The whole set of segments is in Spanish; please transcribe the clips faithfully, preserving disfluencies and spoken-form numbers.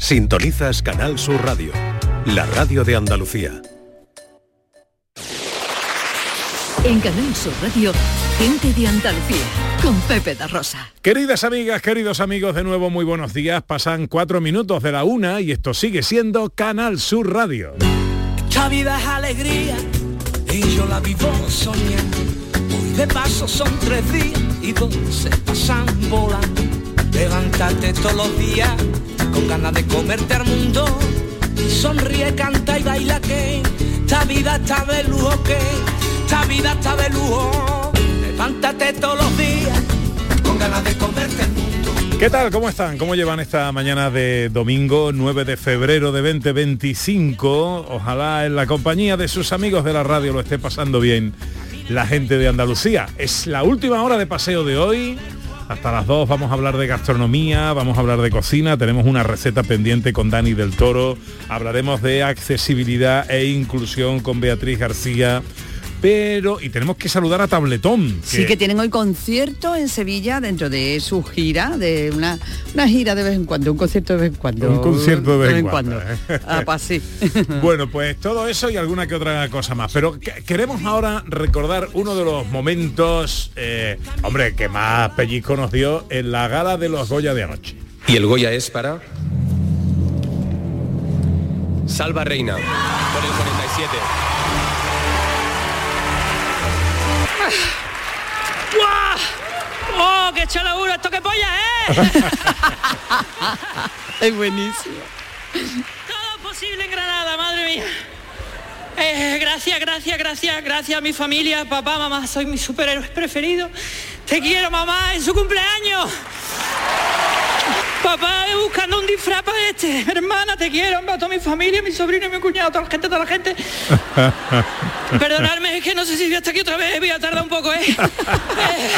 Sintonizas Canal Sur Radio, la radio de Andalucía. En Canal Sur Radio, Gente de Andalucía, con Pepe da Rosa. Queridas amigas, queridos amigos, de nuevo muy buenos días. Pasan cuatro minutos de la una y esto sigue siendo Canal Sur Radio. Esta vida es alegría y yo la vivo soñando. Hoy de paso son tres días y dos se pasan volando. Levántate todos los días con ganas de comerte al mundo. Sonríe, canta y baila que esta vida está de lujo, que esta vida está de lujo. Levántate todos los días con ganas de comerte el mundo. ¿Qué tal? ¿Cómo están? ¿Cómo llevan esta mañana de domingo nueve de febrero de veinte veinticinco? Ojalá en la compañía de sus amigos de la radio lo esté pasando bien la gente de Andalucía. Es la última hora de paseo de hoy. Hasta las dos vamos a hablar de gastronomía, vamos a hablar de cocina, tenemos una receta pendiente con Dani del Toro, hablaremos de accesibilidad e inclusión con Beatriz García, pero, y tenemos que saludar a Tabletón. Que... Sí, que tienen hoy concierto en Sevilla dentro de su gira, de una, una gira de vez en cuando, un concierto de vez en cuando. Un concierto de vez, de vez en cuando. cuando. ¿eh? Ah, pues sí. Bueno, pues todo eso y alguna que otra cosa más. Pero que, queremos ahora recordar uno de los momentos, eh, hombre, que más pellizco nos dio en la gala de los Goya de anoche. Y el Goya es para... Salva Reina, por el cuarenta y siete. ¡Guau! ¡Oh, qué chalaburo! ¡Esto qué polla, eh! Es buenísimo. Todo posible en Granada, madre mía. Eh, gracias, gracias, gracias, gracias a mi familia, papá, mamá, soy mi superhéroe preferido. Te quiero, mamá, en su cumpleaños. Papá, buscando un disfraz para este. Hermana, te quiero, a toda mi familia, mi sobrino, mi cuñado, toda la gente, toda la gente. Perdonadme, es que no sé si voy hasta aquí otra vez, voy a tardar un poco, ¿eh? eh.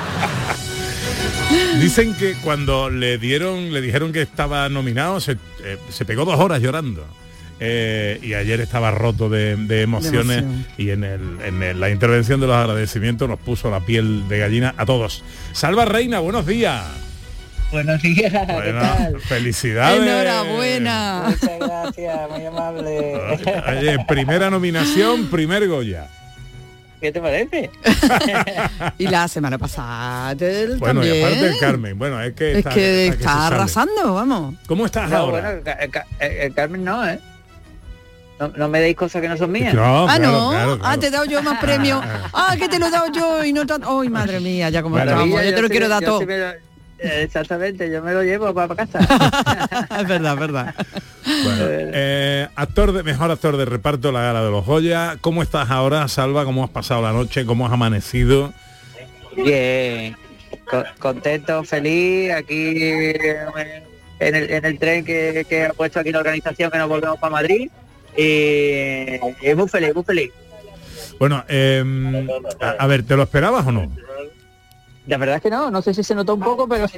Dicen que cuando le dieron, le dijeron que estaba nominado, se, eh, se pegó dos horas llorando. Eh, y ayer estaba roto de, de emociones de emoción. Y en, el, en el, la intervención de los agradecimientos nos puso la piel de gallina a todos. Salva Reina, buenos días. Buenos días, bueno, ¿qué tal? Felicidades. Enhorabuena. Muchas gracias, muy amable. Oye, primera nominación, primer Goya. ¿Qué te parece? Y la semana pasada él bueno, también. Y aparte el Carmen, bueno, es que es está, que está, está que arrasando, vamos. ¿Cómo estás no, ahora? Bueno, el, el, el Carmen no, ¿eh? No, no me deis cosas que no son mías. No, ah, claro, no. Claro, claro. Ah, te he dado yo más premios. Ah, que te lo he dado yo y no tanto. Ay, madre mía, ya como Maravilla, estamos. Yo, yo te lo quiero dar todo. Exactamente, yo me lo llevo para casa. Es verdad, es verdad. Bueno, eh, actor de, mejor actor de reparto, la gala de los Goya. ¿Cómo estás ahora, Salva? ¿Cómo has pasado la noche? ¿Cómo has amanecido? Bien, Co- contento, feliz, aquí en el, en el tren que, que ha puesto aquí la organización, que nos volvemos para Madrid. Y, y muy feliz, muy feliz. Bueno, eh, a, a ver, ¿te lo esperabas o no? La verdad es que no, no sé si se notó un poco, pero...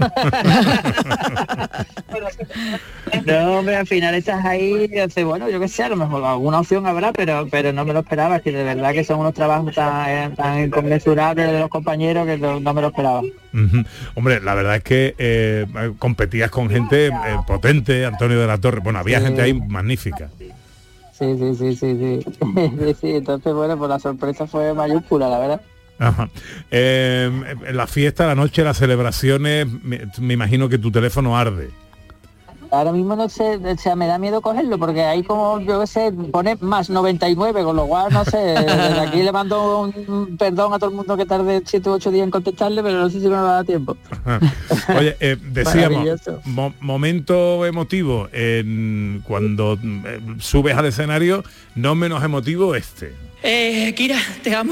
no, hombre, al final estás ahí, entonces, bueno, yo qué sé, a lo mejor alguna opción habrá, pero pero no me lo esperaba, es que de verdad que son unos trabajos tan, tan inconmensurables de los compañeros que no, no me lo esperaba. Uh-huh. Hombre, la verdad es que eh, competías con gente eh, potente, Antonio de la Torre, bueno, había sí. gente ahí magnífica. Sí, sí, sí, sí, sí. sí, sí, entonces, bueno, pues la sorpresa fue mayúscula, la verdad. Ajá. Eh, la fiesta, la noche, las celebraciones, me, me imagino que tu teléfono arde. Ahora mismo no sé, o sea, me da miedo cogerlo porque ahí como, yo qué sé, pone más noventa y nueve, con lo cual, no sé, desde aquí le mando un perdón a todo el mundo que tarde siete u ocho días en contestarle, pero no sé si me va a dar tiempo. Ajá. Oye, eh, decíamos, mo- momento emotivo, en, cuando eh, subes al escenario, no menos emotivo este. Eh, Kira, te amo.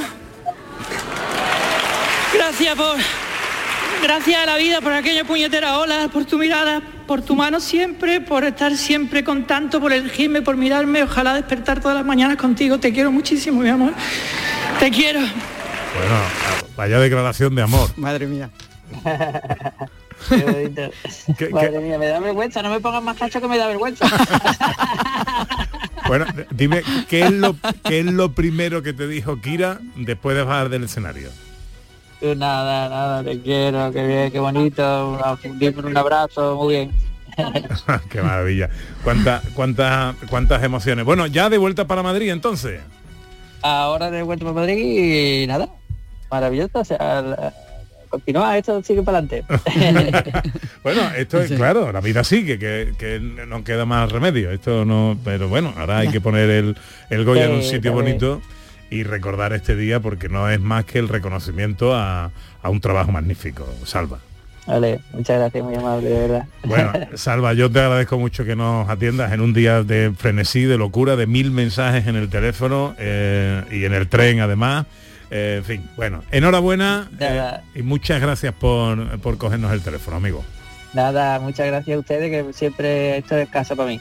Gracias por... Gracias a la vida por aquella puñetera ola, por tu mirada, por tu mano siempre, por estar siempre con tanto, por elegirme, por mirarme. Ojalá despertar todas las mañanas contigo. Te quiero muchísimo, mi amor. Te quiero. Bueno, vaya declaración de amor. Madre mía. Qué bonito. ¿Qué, Madre qué? mía, me da vergüenza. No me pongas más cacho que me da vergüenza. Bueno, dime, ¿qué es lo, qué es lo primero que te dijo Kira después de bajar del escenario? Nada, nada, te quiero, qué bien, qué bonito, un, un abrazo, muy bien. Qué maravilla. ¿Cuántas, cuántas, cuántas emociones? Bueno, ya de vuelta para Madrid entonces. Ahora de vuelta para Madrid y nada, maravilloso, o sea, la- continúa, esto sigue para adelante. Bueno, esto es claro, la vida sigue, que, que no queda más remedio. Esto no, pero bueno, ahora hay que poner el, el Goya en un Sí, sitio también. bonito y recordar este día porque no es más que el reconocimiento a, a un trabajo magnífico. Salva. Vale, muchas gracias, muy amable, de verdad. Bueno, Salva, yo te agradezco mucho que nos atiendas en un día de frenesí, de locura, de mil mensajes en el teléfono eh, y en el tren además. Eh, en fin, bueno, enhorabuena eh, y muchas gracias por, por cogernos el teléfono, amigo. Nada, muchas gracias a ustedes, que siempre esto es casa para mí.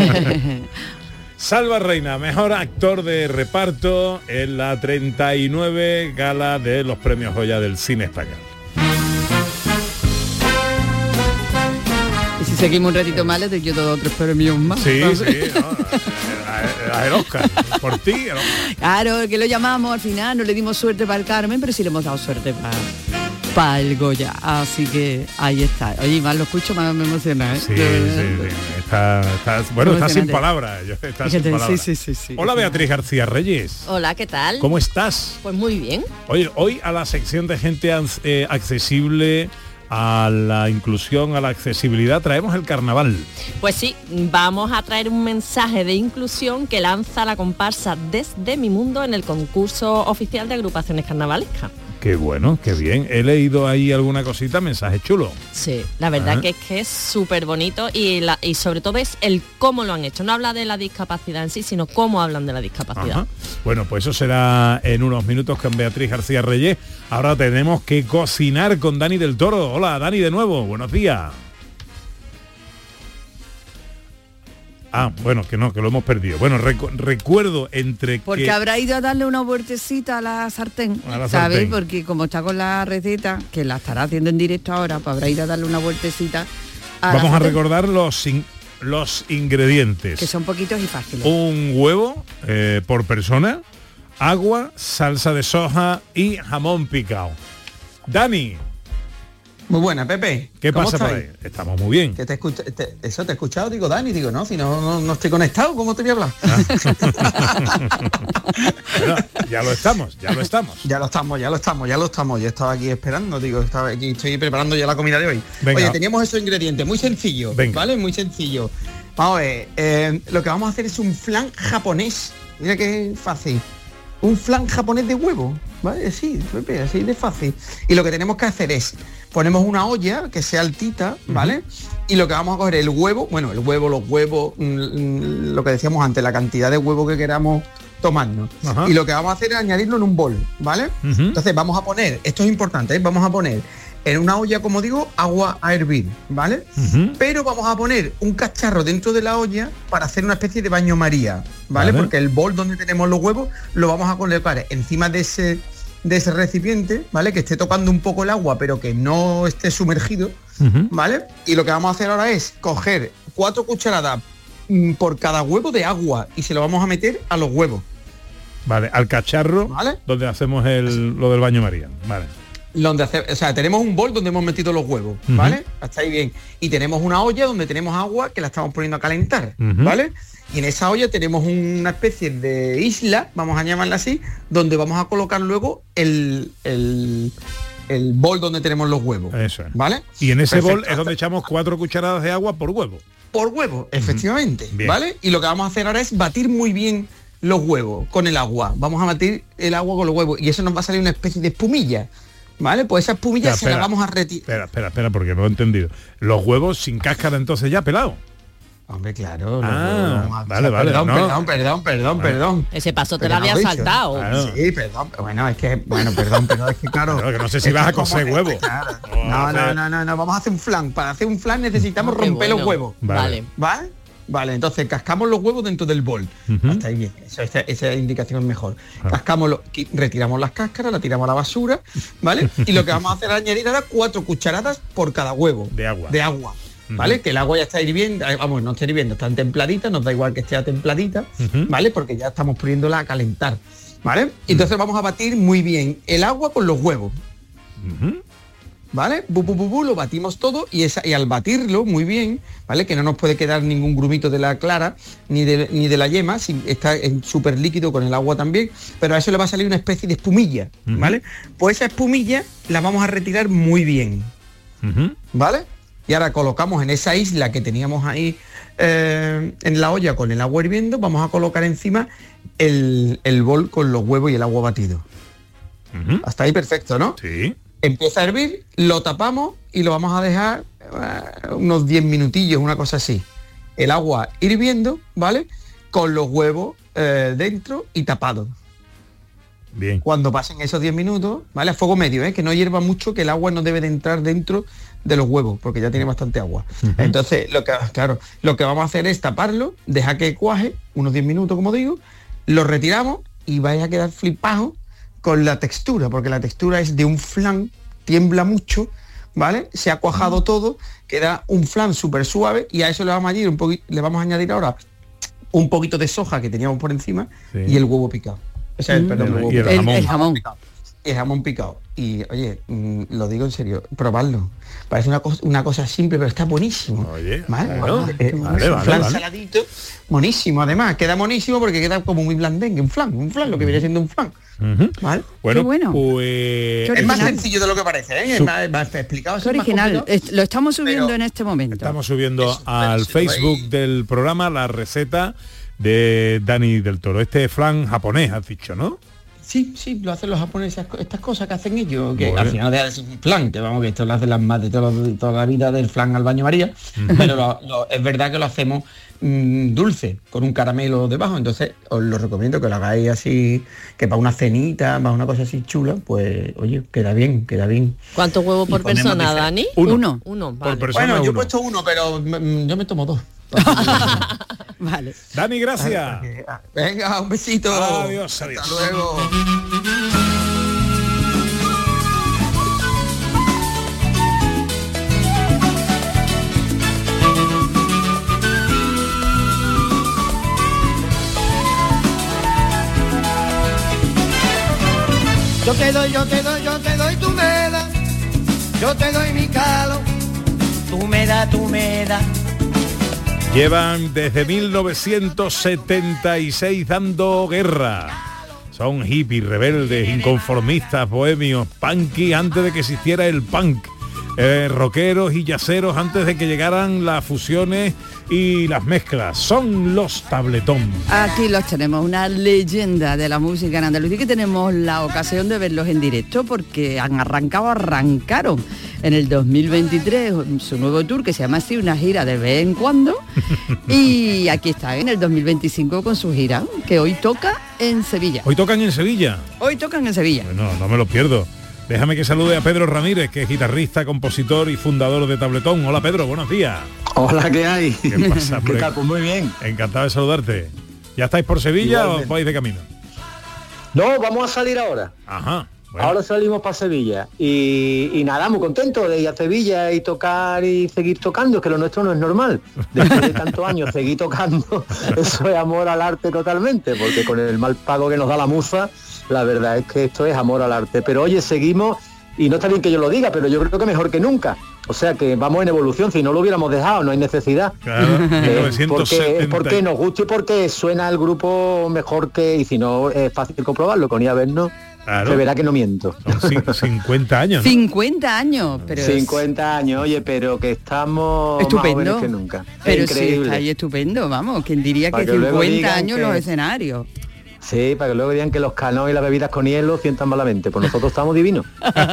Salva Reina, mejor actor de reparto en la treinta y nueve gala de los premios Goya del cine español. Y si seguimos un ratito más, les doy yo dos o tres premios más. Sí, ¿sabes? sí, no, el Oscar, por ti. El Oscar. Claro, que lo llamamos al final, no le dimos suerte para el Carmen, pero sí le hemos dado suerte para para el Goya. Así que ahí está. Oye, más lo escucho, más me emociona, ¿eh? Sí, sí, De verdad. sí. Está, está- bueno, está sin Emocionante. palabras. yo- Está sin Fíjate, palabras. sí, sí, sí, sí. Hola Beatriz García Reyes. Hola, ¿qué tal? ¿Cómo estás? Pues muy bien. Oye, hoy a la sección de gente ans- eh, accesible, a la inclusión, a la accesibilidad, traemos el carnaval. Pues sí, vamos a traer un mensaje de inclusión que lanza la comparsa Desde mi Mundo en el concurso oficial de agrupaciones carnavalescas. Qué bueno, qué bien. He leído ahí alguna cosita, mensaje chulo. Sí, la verdad Ajá. que es que es súper bonito y, la, y sobre todo es el cómo lo han hecho. No habla de la discapacidad en sí, sino cómo hablan de la discapacidad. Ajá. Bueno, pues eso será en unos minutos con Beatriz García Reyes. Ahora tenemos que cocinar con Dani del Toro. Hola, Dani, de nuevo. Buenos días. Ah, bueno, que no, que lo hemos perdido. Bueno, recu- recuerdo entre Porque que... habrá ido a darle una vueltecita a la sartén, A la ¿sabes? sartén. Porque como está con la receta, que la estará haciendo en directo ahora, pues habrá ido a darle una vueltecita a la Vamos a sartén, recordar los, in- los ingredientes. que son poquitos y fáciles. Un huevo eh, por persona, agua, salsa de soja y jamón picado. Dani, Muy buena, Pepe. ¿qué ¿Cómo pasa por estáis? ahí? Estamos muy bien. Que te escucha- te- eso te he escuchado, digo, Dani, digo, no, si no, no, no estoy conectado, ¿cómo te voy a hablar? Bueno, ya lo estamos, ya lo estamos. Ya lo estamos, ya lo estamos, ya lo estamos. Yo estaba aquí esperando, digo, estaba aquí, estoy preparando ya la comida de hoy. Venga. Oye, teníamos esos ingredientes, muy sencillo, Venga. ¿vale? Muy sencillo. Vamos a ver, eh, lo que vamos a hacer es un flan japonés. Mira qué fácil. Un flan japonés de huevo, ¿vale? Sí, Pepe, así de fácil. Y lo que tenemos que hacer es, ponemos una olla que sea altita, ¿vale? Y lo que vamos a coger el huevo, bueno, el huevo, los huevos, mm, mm, lo que decíamos antes, la cantidad de huevo que queramos tomarnos. Ajá. Y lo que vamos a hacer es añadirlo en un bol, ¿vale? Ujú. Entonces vamos a poner, esto es importante, ¿eh? Vamos a poner en una olla, como digo, agua a hervir, ¿vale? Ujú. Pero vamos a poner un cacharro dentro de la olla para hacer una especie de baño María, ¿vale? Vale. Porque el bol donde tenemos los huevos lo vamos a colocar encima de ese de ese recipiente, ¿vale? Que esté tocando un poco el agua, pero que no esté sumergido, Ujú. ¿vale? Y lo que vamos a hacer ahora es coger cuatro cucharadas mm, por cada huevo de agua y se lo vamos a meter a los huevos. Vale, al cacharro Vale. donde hacemos el, lo del baño María. Vale. Donde hace, o sea, tenemos un bol donde hemos metido los huevos, ¿vale? Hasta ahí bien. Y tenemos una olla donde tenemos agua que la estamos poniendo a calentar, Ujú. ¿vale? Y en esa olla tenemos una especie de isla, vamos a llamarla así, donde vamos a colocar luego el, el, el bol donde tenemos los huevos. Eso es. ¿Vale? Y en ese Perfecto. bol es donde echamos cuatro cucharadas de agua por huevo. Por huevo, efectivamente, Bien. ¿vale? Y lo que vamos a hacer ahora es batir muy bien los huevos con el agua. Vamos a batir el agua con los huevos y eso nos va a salir una especie de espumilla, ¿vale? Pues esa espumilla Ya, se espera. la vamos a retirar. Espera, espera, espera, porque no he entendido. Los huevos sin cáscara entonces ya pelado. Hombre, claro. Ah, no, no, vale, vale, Perdón, no. perdón, perdón, perdón, Vale. perdón. Ese paso te Pero lo no había lo he dicho. saltado. Claro. Sí, perdón. Bueno, es que, bueno, perdón, pero es que claro. Claro, que no sé si es vas que a cocer como- huevo. Claro. O No, a no, hacer- no, no, no, vamos a hacer un flan. Para hacer un flan necesitamos Ah, qué romper los bueno. huevos. Vale. ¿Vale? Vale, entonces cascamos los huevos dentro del bol. Ujú. Hasta ahí bien. Eso, esa, esa indicación es mejor. Cascamos los, qui- retiramos las cáscaras, la tiramos a la basura, ¿vale? Y lo que vamos a hacer es añadir ahora cuatro cucharadas por cada huevo. De agua. De agua. ¿Vale? Que el agua ya está hirviendo, eh, vamos, no está hirviendo, está templadita, nos da igual que esté templadita, Ujú. ¿vale? Porque ya estamos poniéndola a calentar, ¿vale? Y entonces vamos a batir muy bien el agua con los huevos. Ujú. ¿vale? Bu, bu, bu, bu, lo batimos todo y, esa, y al batirlo muy bien, ¿vale? Que no nos puede quedar ningún grumito de la clara ni de, ni de la yema, si está en súper líquido con el agua también, pero a eso le va a salir una especie de espumilla, ¿vale? Uh-huh. Pues esa espumilla la vamos a retirar muy bien, uh-huh. ¿vale? Y ahora colocamos en esa isla que teníamos ahí eh, en la olla con el agua hirviendo, vamos a colocar encima el, el bol con los huevos y el agua batido. Uh-huh. Hasta ahí perfecto, ¿no? Sí. Empieza a hervir, lo tapamos y lo vamos a dejar uh, unos diez minutillos, una cosa así. El agua hirviendo, ¿vale? Con los huevos eh, dentro y tapado. Bien. Cuando pasen esos diez minutos, ¿vale? A fuego medio, ¿eh? Que no hierva mucho, que el agua no debe de entrar dentro de los huevos, porque ya tiene bastante agua. Uh-huh. Entonces, lo que, claro, lo que vamos a hacer es taparlo, dejar que cuaje, unos diez minutos, como digo, lo retiramos y vais a quedar flipados con la textura, porque la textura es de un flan, tiembla mucho, ¿vale? Se ha cuajado uh-huh. todo, queda un flan súper suave y a eso le vamos a añadir un poquito, le vamos a añadir ahora un poquito de soja que teníamos por encima sí. y el huevo picado. O sea, el, perdón, el, huevo y el picado. jamón. El, el jamón. El jamón picado. Y oye, mmm, lo digo en serio, probarlo. Parece una cosa, una cosa simple, pero está buenísimo. Oye, ¿vale? Bueno, eh, vale, un vale, flan vale. saladito, buenísimo. Además, queda buenísimo porque queda como muy blandengue, un flan, un flan, lo que viene siendo un flan. Uh-huh. ¿Vale? Bueno, bueno. pues... Es más sencillo de lo que parece, ¿eh? Es más, más explicado. Es original. Es, lo estamos subiendo pero en este momento. Estamos subiendo Eso, al eso, Facebook ahí. del programa la receta de Dani del Toro. Este flan japonés, has dicho, ¿no? Sí, sí, lo hacen los japoneses, estas cosas que hacen ellos, que Bueno. al final es un flan, que vamos, que esto lo hacen las más de toda, toda la vida del flan al baño María, uh-huh. pero lo, lo, es verdad que lo hacemos mmm, dulce, con un caramelo debajo, entonces os lo recomiendo que lo hagáis así, que para una cenita, para una cosa así chula, pues oye, queda bien, queda bien. ¿Cuántos huevos por persona, Dani? Uno. Uno. Uno, vale. Por persona Bueno, yo he uno. puesto uno, pero mm, yo me tomo dos. Vale. Dani, gracias. Venga, un besito. Adiós, adiós. Hasta luego. Yo te doy, yo te doy, yo te doy, tú me das. Yo te doy mi calo. Tú me das, tú me das. Llevan desde mil novecientos setenta y seis dando guerra. Son hippies, rebeldes, inconformistas, bohemios, punky antes de que existiera el punk. Eh, rockeros y yaceros antes de que llegaran las fusiones y las mezclas. Son los Tabletón. Aquí los tenemos, una leyenda de la música en Andalucía, que tenemos la ocasión de verlos en directo porque han arrancado, arrancaron en el dos mil veintitrés su nuevo tour que se llama así, una gira de vez en cuando, y aquí está en el dos mil veinticinco con su gira que hoy toca en Sevilla. Hoy tocan en Sevilla. Hoy tocan en Sevilla. Bueno, no me lo pierdo. Déjame que salude a Pedro Ramírez, que es guitarrista, compositor y fundador de Tabletón. Hola Pedro, buenos días. Hola, ¿qué hay? ¿Qué pasa? ¿Qué tal? Pues muy bien. Encantado de saludarte. ¿Ya estáis por Sevilla Igualmente. o vais de camino? No, vamos a salir ahora. Ajá. Bueno. Ahora salimos para Sevilla. Y, y nada, muy contento de ir a Sevilla y tocar y seguir tocando, que lo nuestro no es normal. Después de tantos años seguir tocando, eso es amor al arte totalmente, porque con el mal pago que nos da la musa, la verdad es que esto es amor al arte. Pero oye, seguimos, y no está bien que yo lo diga, pero yo creo que mejor que nunca. O sea que vamos en evolución, si no lo hubiéramos dejado, no hay necesidad. Claro, eh, porque, porque nos gusta y porque suena el grupo mejor que, y si no, es fácil comprobarlo, con ir a vernos. Claro. Se verá que no miento. Son cincuenta años, ¿no? cincuenta años, pero cincuenta años, oye, pero que estamos estupendo. más jóvenes que nunca. Pero increíble. Sí, está ahí estupendo, vamos, quien diría para que, que cincuenta años que... los escenarios. Sí, para que luego digan que los canoes y las bebidas con hielo sientan malamente, pues nosotros estamos divinos.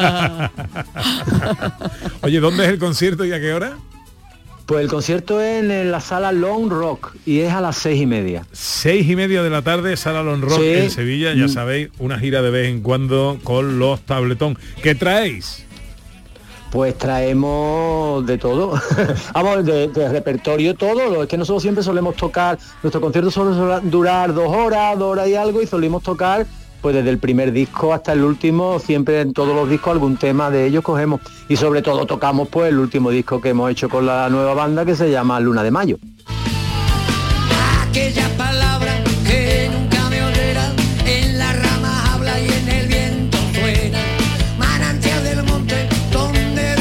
Oye, ¿dónde es el concierto y a qué hora? Pues el concierto es en la sala Long Rock y es a las seis y media. Seis y media de la tarde, sala Long Rock sí. en Sevilla, ya sabéis, una gira de vez en cuando con los Tabletón. ¿Qué traéis? Pues traemos de todo, vamos, de, de repertorio todo, es que nosotros siempre solemos tocar, nuestro concierto suele durar dos horas, dos horas y algo, y solemos tocar pues desde el primer disco hasta el último, siempre en todos los discos algún tema de ellos cogemos, y sobre todo tocamos pues el último disco que hemos hecho con la nueva banda, que se llama Luna de Mayo. Aquella palabra que nunca me olerá, en las ramas habla y en el viento suena, manantial del monte donde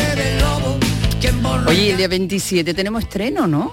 Oye, el día veintisiete tenemos estreno, ¿no?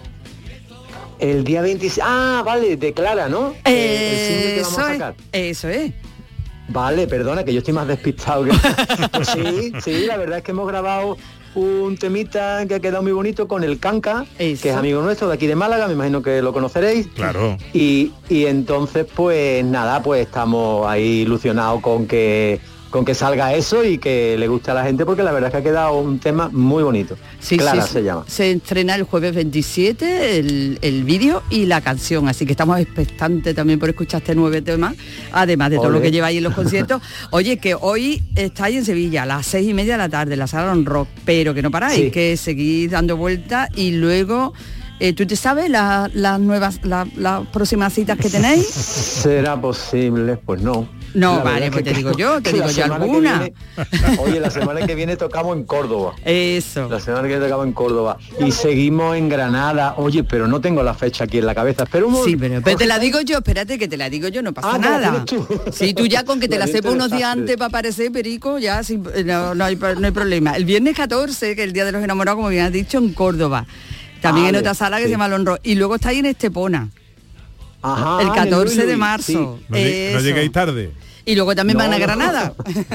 El día veintisiete... Ah, vale, de Clara, ¿no? Eh, el single que vamos a sacar. Es, eso es. Vale, perdona, que yo estoy más despistado que... Pues sí, sí, la verdad es que hemos grabado un temita que ha quedado muy bonito con el Canca, eso, que es amigo nuestro de aquí de Málaga, me imagino que lo conoceréis. Claro. Y, y entonces, pues nada, pues estamos ahí ilusionados con que con que salga eso y que le guste a la gente, porque la verdad es que ha quedado un tema muy bonito. Sí, Clara sí, se llama. Se estrena el jueves veintisiete el, el vídeo y la canción, así que estamos expectantes también por escuchar este nuevo tema, además de todo Olé. lo que lleváis en los conciertos. Oye, que hoy estáis en Sevilla a las seis y media de la tarde, en la sala Lon Rock, pero que no paráis, sí, que seguís dando vueltas y luego... Eh, ¿Tú te sabes las la nuevas, las la próximas citas que tenéis? ¿Será posible? Pues no. No, la vale, pues te digo yo, te digo yo alguna. Viene, oye, la semana que viene tocamos en Córdoba. Eso. La semana que viene tocamos en Córdoba. Y seguimos en Granada. Oye, pero no tengo la fecha aquí en la cabeza. Espera un momento. Sí, pero, pero te la digo yo, espérate que te la digo yo, no pasa ah, nada. Tú. Sí, tú ya con que te la sepa unos días antes para aparecer, Perico, ya sin, no, no, hay, no hay problema. El viernes catorce, que es el Día de los Enamorados, como bien has dicho, en Córdoba. También vale, en otra sala que sí, se llama Lon Rock. Y luego está ahí en Estepona. Ajá, el catorce de marzo. Sí. No, no lleguéis tarde. Y luego también no, van a no. Granada.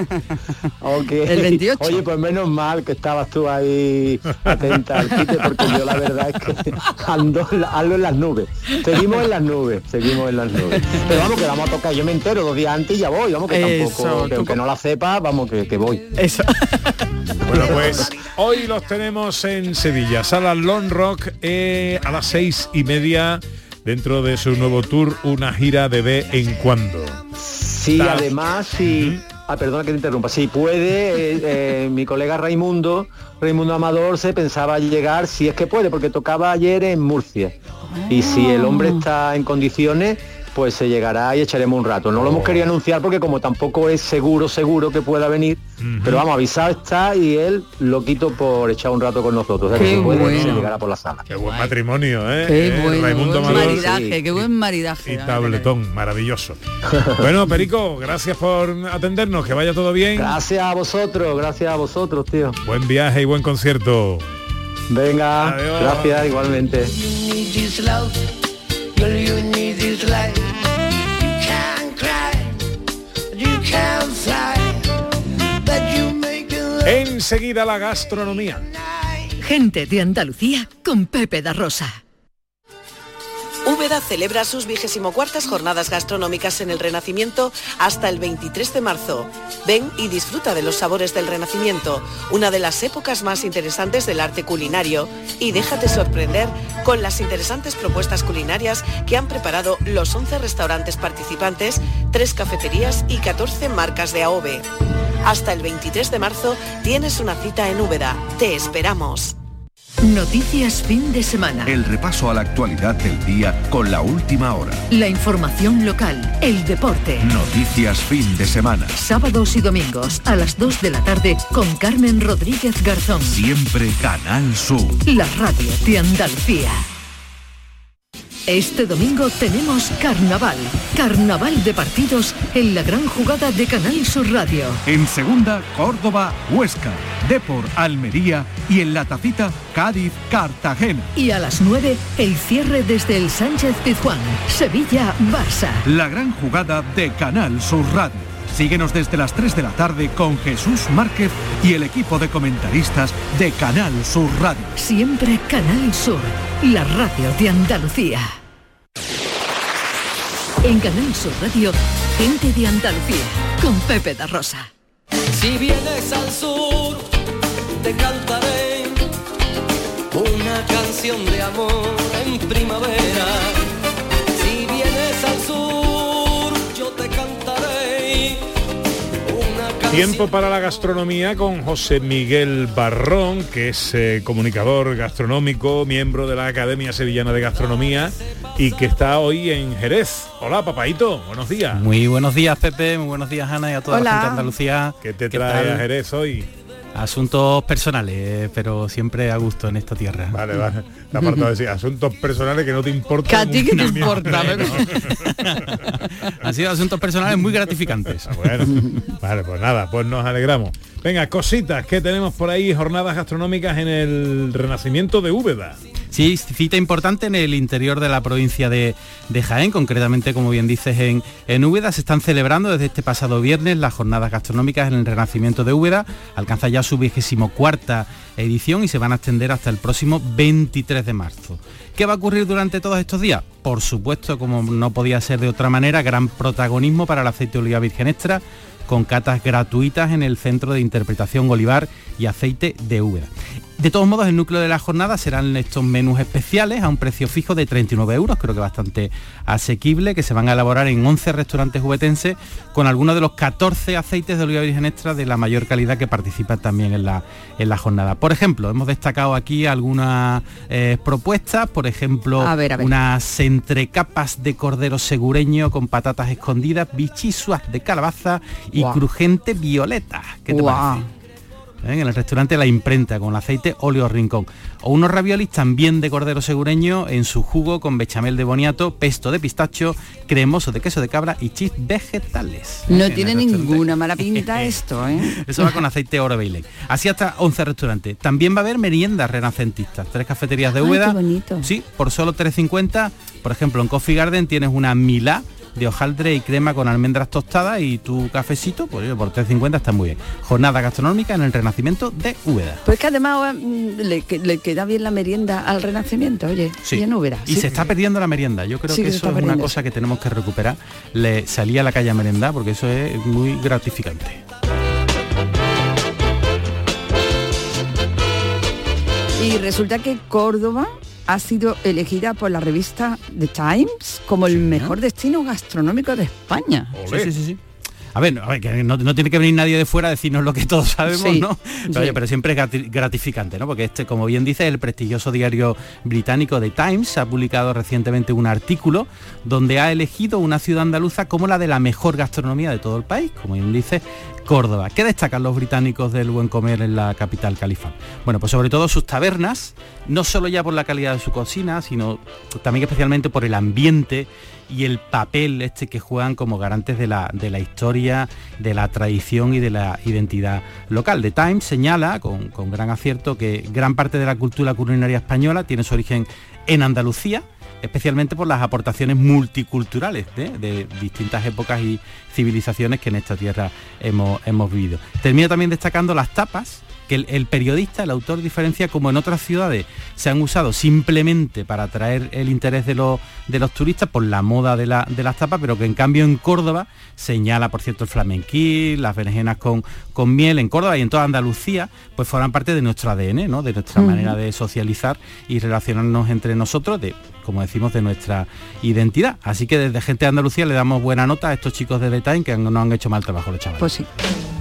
Okay. El veintiocho. Oye, pues menos mal que estabas tú ahí atenta al quite, porque yo la verdad es que ando, ando en las nubes. Seguimos en las nubes, seguimos en las nubes. Pero vamos, que vamos a tocar, yo me entero dos días antes y ya voy, vamos, que Eso, tampoco, que aunque no la sepa, vamos, que, que voy. Eso. Bueno, pues hoy los tenemos en Sevilla, sala Lon Rock, eh, a las seis y media, dentro de su nuevo tour, una gira de vez en cuando. Sí, ¿Tal? Además, si... Ah, perdona que te interrumpa. Si puede, eh, eh, mi colega Raimundo, Raimundo Amador, se pensaba llegar, si es que puede, porque tocaba ayer en Murcia. Ah. Y si el hombre está en condiciones, pues se llegará y echaremos un rato. No oh. lo hemos querido anunciar porque como tampoco es seguro, seguro que pueda venir, uh-huh. pero vamos, avisado está y él lo quito por echar un rato con nosotros. O sea, que si puede, bueno. se llegará por la sala. Qué buen matrimonio, ¿eh? Qué eh, bueno, Raimundo buen Amador, maridaje, sí. qué buen maridaje. Y tabletón, maravilloso. Bueno, Perico, gracias por atendernos, que vaya todo bien. Gracias a vosotros, gracias a vosotros, tío. Buen viaje y buen concierto. Venga, adiós. Gracias, igualmente. Enseguida la gastronomía. Gente de Andalucía con Pepe da Rosa. Úbeda celebra sus vigésimo cuartas jornadas gastronómicas en el Renacimiento hasta el veintitrés de marzo. Ven y disfruta de los sabores del Renacimiento, una de las épocas más interesantes del arte culinario, y déjate sorprender con las interesantes propuestas culinarias que han preparado los once restaurantes participantes, tres cafeterías y catorce marcas de A O V E. Hasta el veintitrés de marzo tienes una cita en Úbeda. Te esperamos. Noticias fin de semana. El repaso a la actualidad del día con la última hora. La información local, el deporte. Noticias fin de semana. Sábados y domingos a las dos de la tarde con Carmen Rodríguez Garzón. Siempre Canal Sur. La radio de Andalucía. Este domingo tenemos carnaval, carnaval de partidos en la gran jugada de Canal Sur Radio. En segunda, Córdoba, Huesca, Depor, Almería y en la tacita, Cádiz, Cartagena. Y a las nueve, el cierre desde el Sánchez Pizjuán, Sevilla, Barça. La gran jugada de Canal Sur Radio. Síguenos desde las tres de la tarde con Jesús Márquez y el equipo de comentaristas de Canal Sur Radio. Siempre Canal Sur, la radio de Andalucía. En Canal Sur Radio, gente de Andalucía, con Pepe da Rosa. Si vienes al sur, te cantaré una canción de amor en primavera. Si vienes al sur, yo te cantaré una canción. Tiempo para la gastronomía con José Miguel Barrón, que es eh, comunicador gastronómico, miembro de la Academia Sevillana de Gastronomía y que está hoy en Jerez. Hola, papaíto, buenos días. Muy buenos días, Pepe, muy buenos días, Ana, y a toda Hola. la gente de Andalucía. ¿Qué te trae a Jerez hoy? Asuntos personales, pero siempre a gusto en esta tierra. Vale, vale. Te apartado de decir, asuntos personales que no te importan. Que a ti que te importa. Han sido asuntos personales muy gratificantes. Ah, bueno, vale, pues nada, pues nos alegramos. Venga, cositas que tenemos por ahí, jornadas gastronómicas en el Renacimiento de Úbeda. Sí, cita importante en el interior de la provincia de, de Jaén, concretamente, como bien dices, en, en Úbeda. Se están celebrando desde este pasado viernes las jornadas gastronómicas en el Renacimiento de Úbeda. Alcanza ya su vigésimo cuarta edición y se van a extender hasta el próximo veintitrés de marzo. ¿Qué va a ocurrir durante todos estos días? Por supuesto, como no podía ser de otra manera, gran protagonismo para el aceite de oliva virgen extra, con catas gratuitas en el Centro de Interpretación Olivar y Aceite de Úbeda. De todos modos, el núcleo de la jornada serán estos menús especiales a un precio fijo de treinta y nueve euros, creo que bastante asequible, que se van a elaborar en once restaurantes ubetenses con algunos de los catorce aceites de oliva virgen extra de la mayor calidad que participan también en la, en la jornada. Por ejemplo, hemos destacado aquí algunas eh, propuestas, por ejemplo, a ver, a ver. unas entrecapas de cordero segureño con patatas escondidas, bichisuas de calabaza y wow. crujente violeta. ¿Qué te wow. parece? ¿Eh? En el restaurante La Imprenta con aceite óleo rincón, o unos raviolis también de cordero segureño en su jugo con bechamel de boniato, pesto de pistacho, cremoso de queso de cabra y chis vegetales. No ¿Eh? tiene ninguna mala pinta esto, ¿eh? Eso va con aceite oro Bailey. Así hasta once restaurantes. También va a haber meriendas renacentistas, tres cafeterías de Úbeda. Ay, qué bonito. Sí, por solo tres cincuenta. Por ejemplo, en Coffee Garden tienes una milá de hojaldre y crema con almendras tostadas y tu cafecito, pues por tres cincuenta está muy bien. Jornada gastronómica en el Renacimiento de Úbeda. Pues que además le, le queda bien la merienda al Renacimiento, oye, sí. y en Úbeda. Y sí. se está perdiendo la merienda. Yo creo sí, que, que eso es una cosa que tenemos que recuperar. Le salía a la calle a merendar porque eso es muy gratificante. Y resulta que Córdoba ha sido elegida por la revista The Times como el sí, mejor ¿no? destino gastronómico de España. Sí, sí, sí, sí. A ver, a ver que no, no tiene que venir nadie de fuera a decirnos lo que todos sabemos, sí, ¿no? Pero, sí. oye, pero siempre es gratificante, ¿no? Porque este, como bien dice, el prestigioso diario británico The Times ha publicado recientemente un artículo donde ha elegido una ciudad andaluza como la de la mejor gastronomía de todo el país, como bien dice, Córdoba. ¿Qué destacan los británicos del buen comer en la capital califán? Bueno, pues sobre todo sus tabernas, no solo ya por la calidad de su cocina, sino también especialmente por el ambiente y el papel este que juegan como garantes de la, de la historia, de la tradición y de la identidad local. The Times señala, con, con gran acierto, que gran parte de la cultura culinaria española tiene su origen en Andalucía, especialmente por las aportaciones multiculturales ¿eh? de distintas épocas y civilizaciones que en esta tierra hemos, hemos vivido. Termina también destacando las tapas, que el, el periodista, el autor, diferencia como en otras ciudades se han usado simplemente para atraer el interés de los, de los turistas por la moda de, la, de las tapas, pero que en cambio en Córdoba señala, por cierto, el flamenquí, las berenjenas con, con miel en Córdoba y en toda Andalucía, pues forman parte de nuestro A D N, ¿no? De nuestra mm. manera de socializar y relacionarnos entre nosotros, de, como decimos, de nuestra identidad. Así que desde Gente de Andalucía le damos buena nota a estos chicos de The Times que no han hecho mal trabajo los chavales. Pues sí.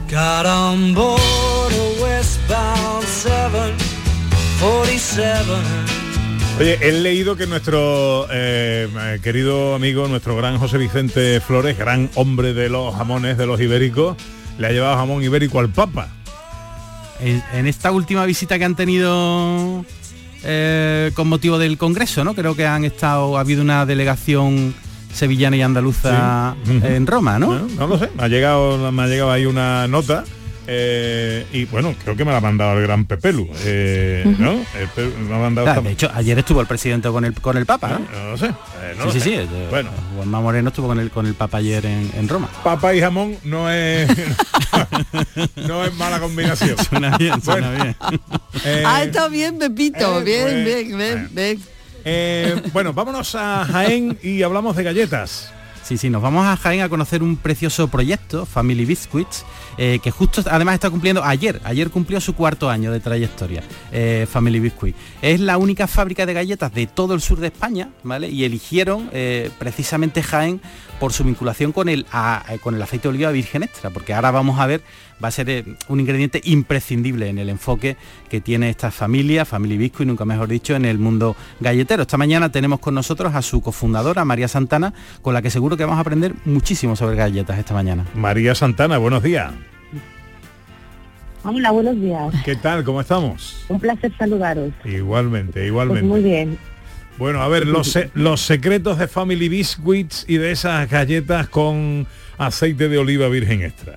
Oye, he leído que nuestro eh, querido amigo, nuestro gran José Vicente Flores, gran hombre de los jamones, de los ibéricos, le ha llevado jamón ibérico al Papa. En, en esta última visita que han tenido eh, con motivo del Congreso, ¿no? Creo que han estado, ha habido una delegación sevillana y andaluza sí. en Roma, ¿no? No, no lo sé, me ha llegado, me ha llegado ahí una nota. Eh, y bueno, creo que me la ha mandado el gran Pepelu, eh, uh-huh. ¿no? El, me ha mandado claro, esta... De hecho, ayer estuvo el presidente con el con el Papa, ¿no? No, no lo sé. Eh, no sí, lo sí, sé. sí, sí. Bueno, Juanma Moreno estuvo con el con el Papa ayer en, en Roma. Papa y jamón no es no es mala combinación. Suena bien, suena bueno. bien. Eh, ah, está bien, Pepito, eh, bien, pues, bien, bien, eh. bien. Eh, bueno, vámonos a Jaén y hablamos de galletas. Sí, sí, nos vamos a Jaén a conocer un precioso proyecto, Family Biscuits, eh, que justo además está cumpliendo, ayer, ayer cumplió su cuarto año de trayectoria, eh, Family Biscuits. Es la única fábrica de galletas de todo el sur de España, ¿vale? Y eligieron eh, precisamente Jaén por su vinculación con el, a, con el aceite de oliva virgen extra, porque ahora vamos a ver, va a ser eh, un ingrediente imprescindible en el enfoque que tiene esta familia, Family Biscuits, nunca mejor dicho, en el mundo galletero. Esta mañana tenemos con nosotros a su cofundadora, María Santana, con la que seguro que vamos a aprender muchísimo sobre galletas esta mañana. María Santana, buenos días. Hola, buenos días. ¿Qué tal? ¿Cómo estamos? Un placer saludaros. Igualmente, igualmente. Pues muy bien. Bueno, a ver, los, se- los secretos de Family Biscuits y de esas galletas con aceite de oliva virgen extra.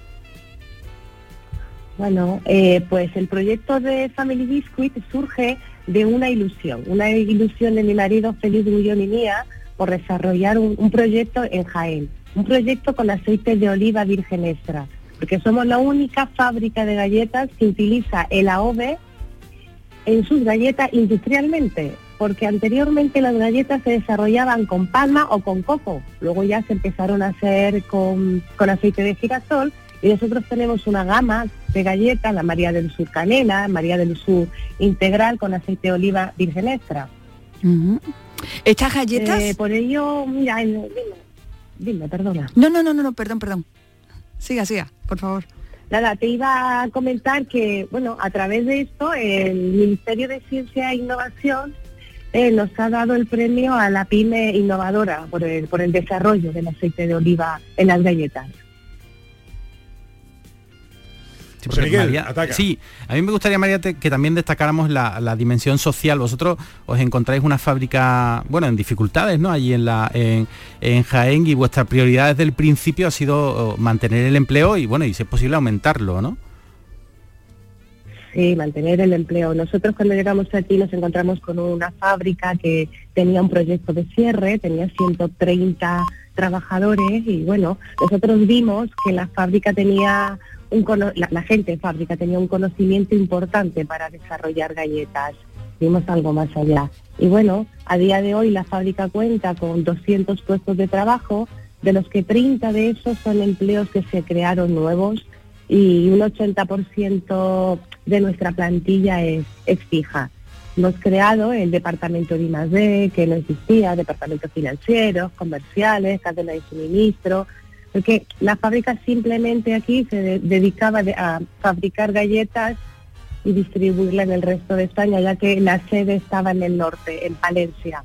Bueno, eh, pues el proyecto de Family Biscuit surge de una ilusión, una ilusión de mi marido Félix Grullón y mía por desarrollar un, un proyecto en Jaén, un proyecto con aceite de oliva virgen extra, porque somos la única fábrica de galletas que utiliza el A O V en sus galletas industrialmente, porque anteriormente las galletas se desarrollaban con palma o con coco, luego ya se empezaron a hacer con, con aceite de girasol, y nosotros tenemos una gama de galletas, la María del Sur Canela, María del Sur Integral con aceite de oliva virgen extra. Uh-huh. ¿Estas galletas? Eh, por ello, mira, dime, dime, perdona. No, no, no, no, no, perdón, perdón. Siga, siga, por favor. Nada, te iba a comentar que, bueno, a través de esto, el Ministerio de Ciencia e Innovación eh, nos ha dado el premio a la pyme innovadora por el, por el desarrollo del aceite de oliva en las galletas. Sí, porque Miguel, María, ataca. sí, a mí me gustaría, María, te- que también destacáramos la, la dimensión social. Vosotros os encontráis una fábrica, bueno, en dificultades, ¿no? Allí en la en, en Jaén, y vuestra prioridad desde el principio ha sido oh, mantener el empleo y, bueno, y si es posible aumentarlo, ¿no? Sí, mantener el empleo. Nosotros cuando llegamos aquí nos encontramos con una fábrica que tenía un proyecto de cierre, tenía ciento treinta trabajadores y bueno, nosotros vimos que la fábrica tenía un cono- la, la gente de fábrica tenía un conocimiento importante para desarrollar galletas. Vimos algo más allá. Y bueno, a día de hoy la fábrica cuenta con doscientos puestos de trabajo, de los que treinta de esos son empleos que se crearon nuevos y un ochenta por ciento de nuestra plantilla es, es fija. Hemos creado el departamento de I más D, que no existía, departamentos financieros, comerciales, cadena de suministro, porque la fábrica simplemente aquí se de- dedicaba de- a fabricar galletas y distribuirla en el resto de España, ya que la sede estaba en el norte, en Palencia.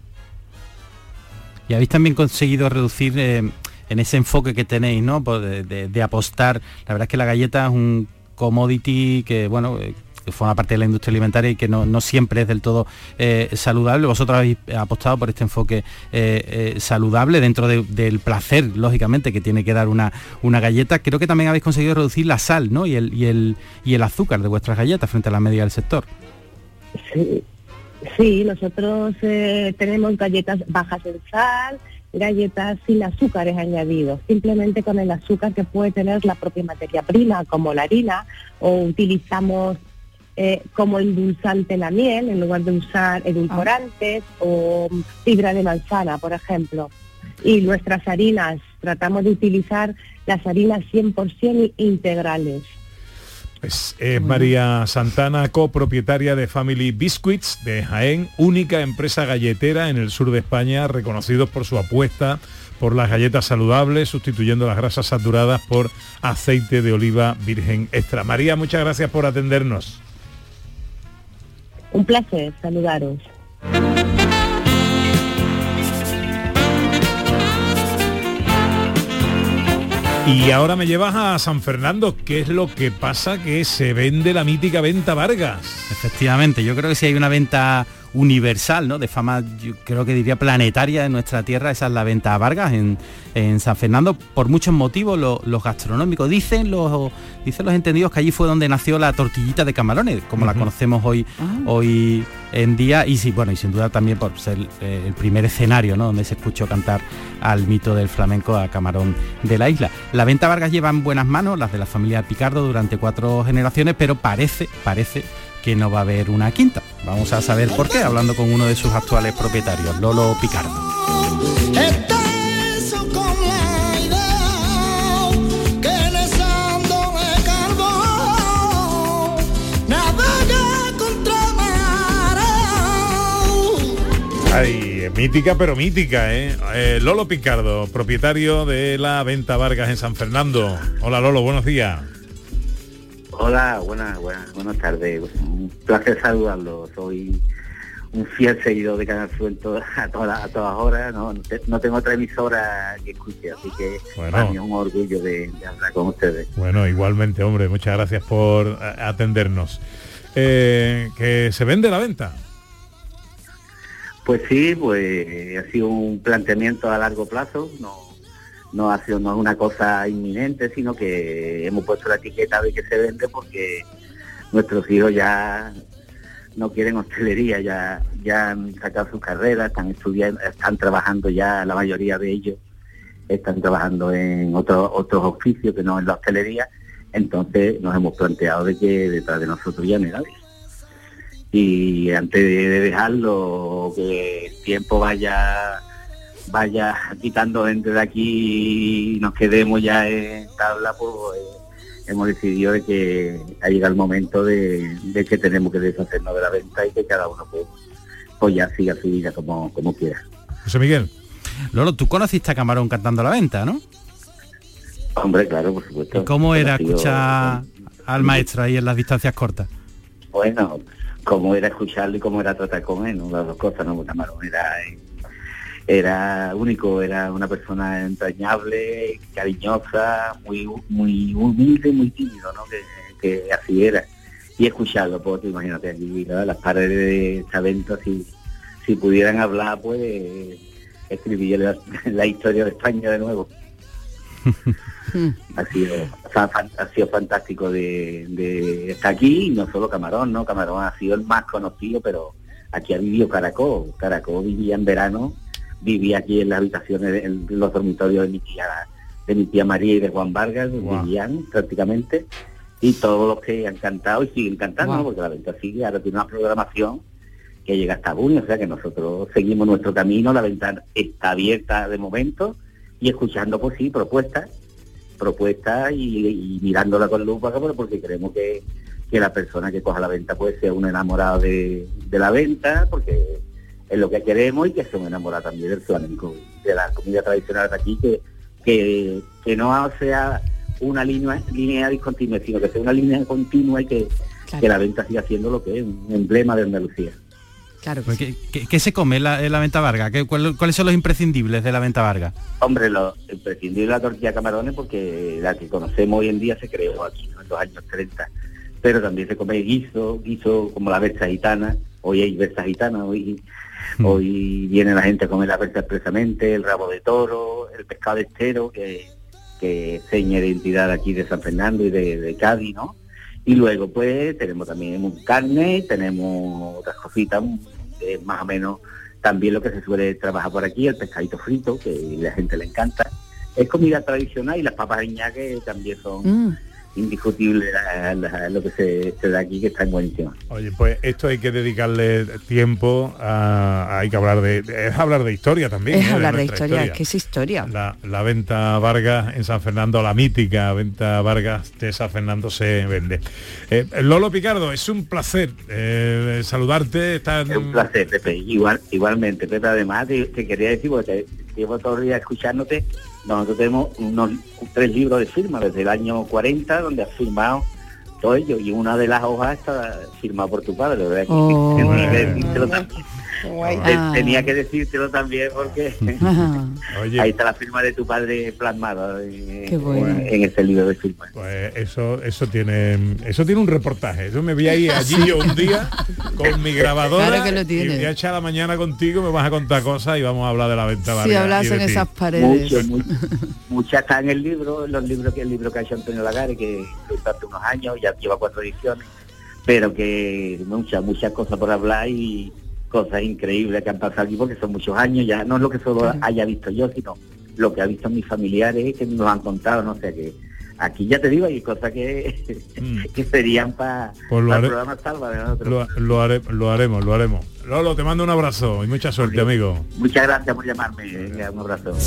Y habéis también conseguido reducir eh, en ese enfoque que tenéis, ¿no? Pues de, de- de apostar. La verdad es que la galleta es un commodity que, bueno, eh, que forma parte de la industria alimentaria y que no, no siempre es del todo eh, saludable. Vosotros habéis apostado por este enfoque eh, eh, saludable dentro de- del placer, lógicamente, que tiene que dar una, una galleta. Creo que también habéis conseguido reducir la sal, ¿no? Y el, y el, y el azúcar de vuestras galletas frente a la media del sector. Sí, sí, nosotros eh, tenemos galletas bajas en sal, galletas sin azúcares añadidos, simplemente con el azúcar que puede tener la propia materia prima, como la harina, o utilizamos eh, como endulzante la miel en lugar de usar edulcorantes o fibra de manzana, por ejemplo. Y nuestras harinas, tratamos de utilizar las harinas cien por ciento integrales. Pues es María Santana, copropietaria de Family Biscuits de Jaén, única empresa galletera en el sur de España, reconocidos por su apuesta por las galletas saludables, sustituyendo las grasas saturadas por aceite de oliva virgen extra. María, muchas gracias por atendernos. Un placer saludaros. Y ahora me llevas a San Fernando. ¿Qué es lo que pasa? Que se vende la mítica Venta Vargas. Efectivamente, yo creo que si hay una venta universal, ¿no? De fama, yo creo que diría planetaria en nuestra tierra, esa es la Venta Vargas en, en San Fernando, por muchos motivos, lo- los gastronómicos. Dicen los, dicen los entendidos que allí fue donde nació la tortillita de camarones, como la conocemos hoy, hoy en día, y sí, bueno, y sin duda también por ser eh, el primer escenario, ¿no? Donde se escuchó cantar al mito del flamenco, a Camarón de la Isla. La Venta Vargas lleva en buenas manos las de la familia Picardo durante cuatro generaciones, pero parece, parece que no va a haber una quinta. Vamos a saber por qué, hablando con uno de sus actuales propietarios, Lolo Picardo. Eso con la idea que en esa doble carbón navega contra marea. Ay, es mítica pero mítica, ¿eh? ¿eh? Lolo Picardo, propietario de la Venta Vargas en San Fernando. Hola Lolo, buenos días. Hola, buenas, buenas, buenas tardes. Un placer saludarlos. Soy un fiel seguidor de Canal Sur en todas, a, todas, a todas horas, no, no, te, no tengo otra emisora que escuche, así que bueno, para mí es un orgullo de, de hablar con ustedes. Bueno, igualmente, hombre, muchas gracias por atendernos. Eh, ¿que se vende la venta? Pues sí, pues ha sido un planteamiento a largo plazo, no, no ha sido no es una cosa inminente, sino que hemos puesto la etiqueta de que se vende porque nuestros hijos ya no quieren hostelería, ya ya han sacado sus carreras, están estudiando, están trabajando ya, la mayoría de ellos están trabajando en otros otros oficios que no en la hostelería, entonces nos hemos planteado de que detrás de nosotros ya no hay nadie. Y antes de dejarlo, que el tiempo vaya vaya quitando gente de aquí y nos quedemos ya en tabla, pues hemos decidido de que ha llegado el momento de, de que tenemos que deshacernos de la venta y que cada uno pues, pues ya siga su vida como, como quiera. José Miguel. Lolo, tú conociste a Camarón cantando la venta, ¿no? Hombre, claro, por supuesto. ¿Y cómo era Conocido, escuchar con... al maestro ahí en las distancias cortas? Bueno, cómo era escucharlo y cómo era tratar con él, ¿no? Las dos cosas, ¿no? Camarón era... era único, era una persona entrañable, cariñosa, muy muy humilde, muy tímido, ¿no? Que, que así era. Y escucharlo, pues imagínate aquí, ¿no? Las paredes de esta venta, si, si pudieran hablar, pues escribir la, la historia de España de nuevo. ha sido ha sido fantástico de, de estar aquí, y no solo Camarón, ¿no? Camarón ha sido el más conocido, pero aquí ha vivido Caracol. Caracol vivía en verano, vivía aquí en las habitaciones, en los dormitorios de mi tía, de mi tía María y de Juan Vargas, wow. Vivían prácticamente, y todos los que han cantado y siguen cantando, wow. ¿no? Porque la venta sigue, ahora tiene una programación que llega hasta junio, o sea que nosotros seguimos nuestro camino, la ventana está abierta de momento, y escuchando pues sí, propuestas, propuestas y, y mirándola con lupa, porque creemos que, que la persona que coja la venta pues sea un enamorado de, de la venta, porque es lo que queremos, y que se enamora también del flamenco, de la comida tradicional de aquí, que, que, que no sea una línea, línea discontinua, sino que sea una línea continua y que, claro. que la venta siga siendo lo que es, un emblema de Andalucía. Claro. Pues ¿Qué, qué, ¿Qué se come en la, en la venta Vargas? ¿Qué, cuál, ¿Cuáles son los imprescindibles de la venta Vargas? Hombre, lo imprescindible es la tortilla de camarones, porque la que conocemos hoy en día se creó aquí, ¿no? En los años treinta, pero también se come guiso, guiso como la berza gitana, hoy hay berza gitana, hoy... Hoy viene la gente a comer la berza expresamente, el rabo de toro, el pescado de estero, que, que seña de identidad aquí de San Fernando y de, de Cádiz, ¿no? Y luego pues tenemos también carne, tenemos otras cositas, eh, más o menos también lo que se suele trabajar por aquí, el pescadito frito, que a la gente le encanta. Es comida tradicional, y las papas añaque también son... Mm. indiscutible la, la, lo que se, se da aquí, que está en buenísima. Oye, pues esto hay que dedicarle tiempo a, hay que hablar de, es hablar de historia también. Es ¿eh? hablar de, de historia, historia, es que es historia. La, la venta Vargas en San Fernando, la mítica venta Vargas de San Fernando se vende. Eh, Lolo Picardo, es un placer eh, saludarte. Estar... Es un placer, Pepe, igual, igualmente, Pepe, además te, te quería decir, porque te, llevo todo el día escuchándote. Nosotros tenemos unos tres libros de firma desde el año cuarenta, donde has firmado todo ello, y una de las hojas está firmada por tu padre, ¿verdad? Oh. Tenía que decírtelo también. Ah. Tenía que decírtelo también porque Oye. Ahí está la firma de tu padre plasmada en, bueno. en ese libro de firma. Pues eso, eso tiene, eso tiene un reportaje. Yo me voy a ir allí yo un día con mi grabadora, claro que lo tiene. Y voy a echar la mañana contigo, me vas a contar cosas y vamos a hablar de la venta Vargas. Si hablas en esas paredes. Mucho, mucho, mucha está en el libro, en los libros que el libro que ha hecho Antonio Lagares, que lo hizo hace unos años, ya lleva cuatro ediciones, pero que muchas, muchas cosas por hablar y cosas increíbles que han pasado aquí, porque son muchos años, ya no es lo que solo claro. haya visto yo, sino lo que ha visto mis familiares, que nos han contado, no sé, que aquí ya te digo, hay cosas que, mm. que serían para pues pa el programa Salva de nosotros. Lo, lo, haré, lo haremos, lo haremos. Lolo, te mando un abrazo y mucha suerte, okay. amigo. Muchas gracias por llamarme, venga, un abrazo.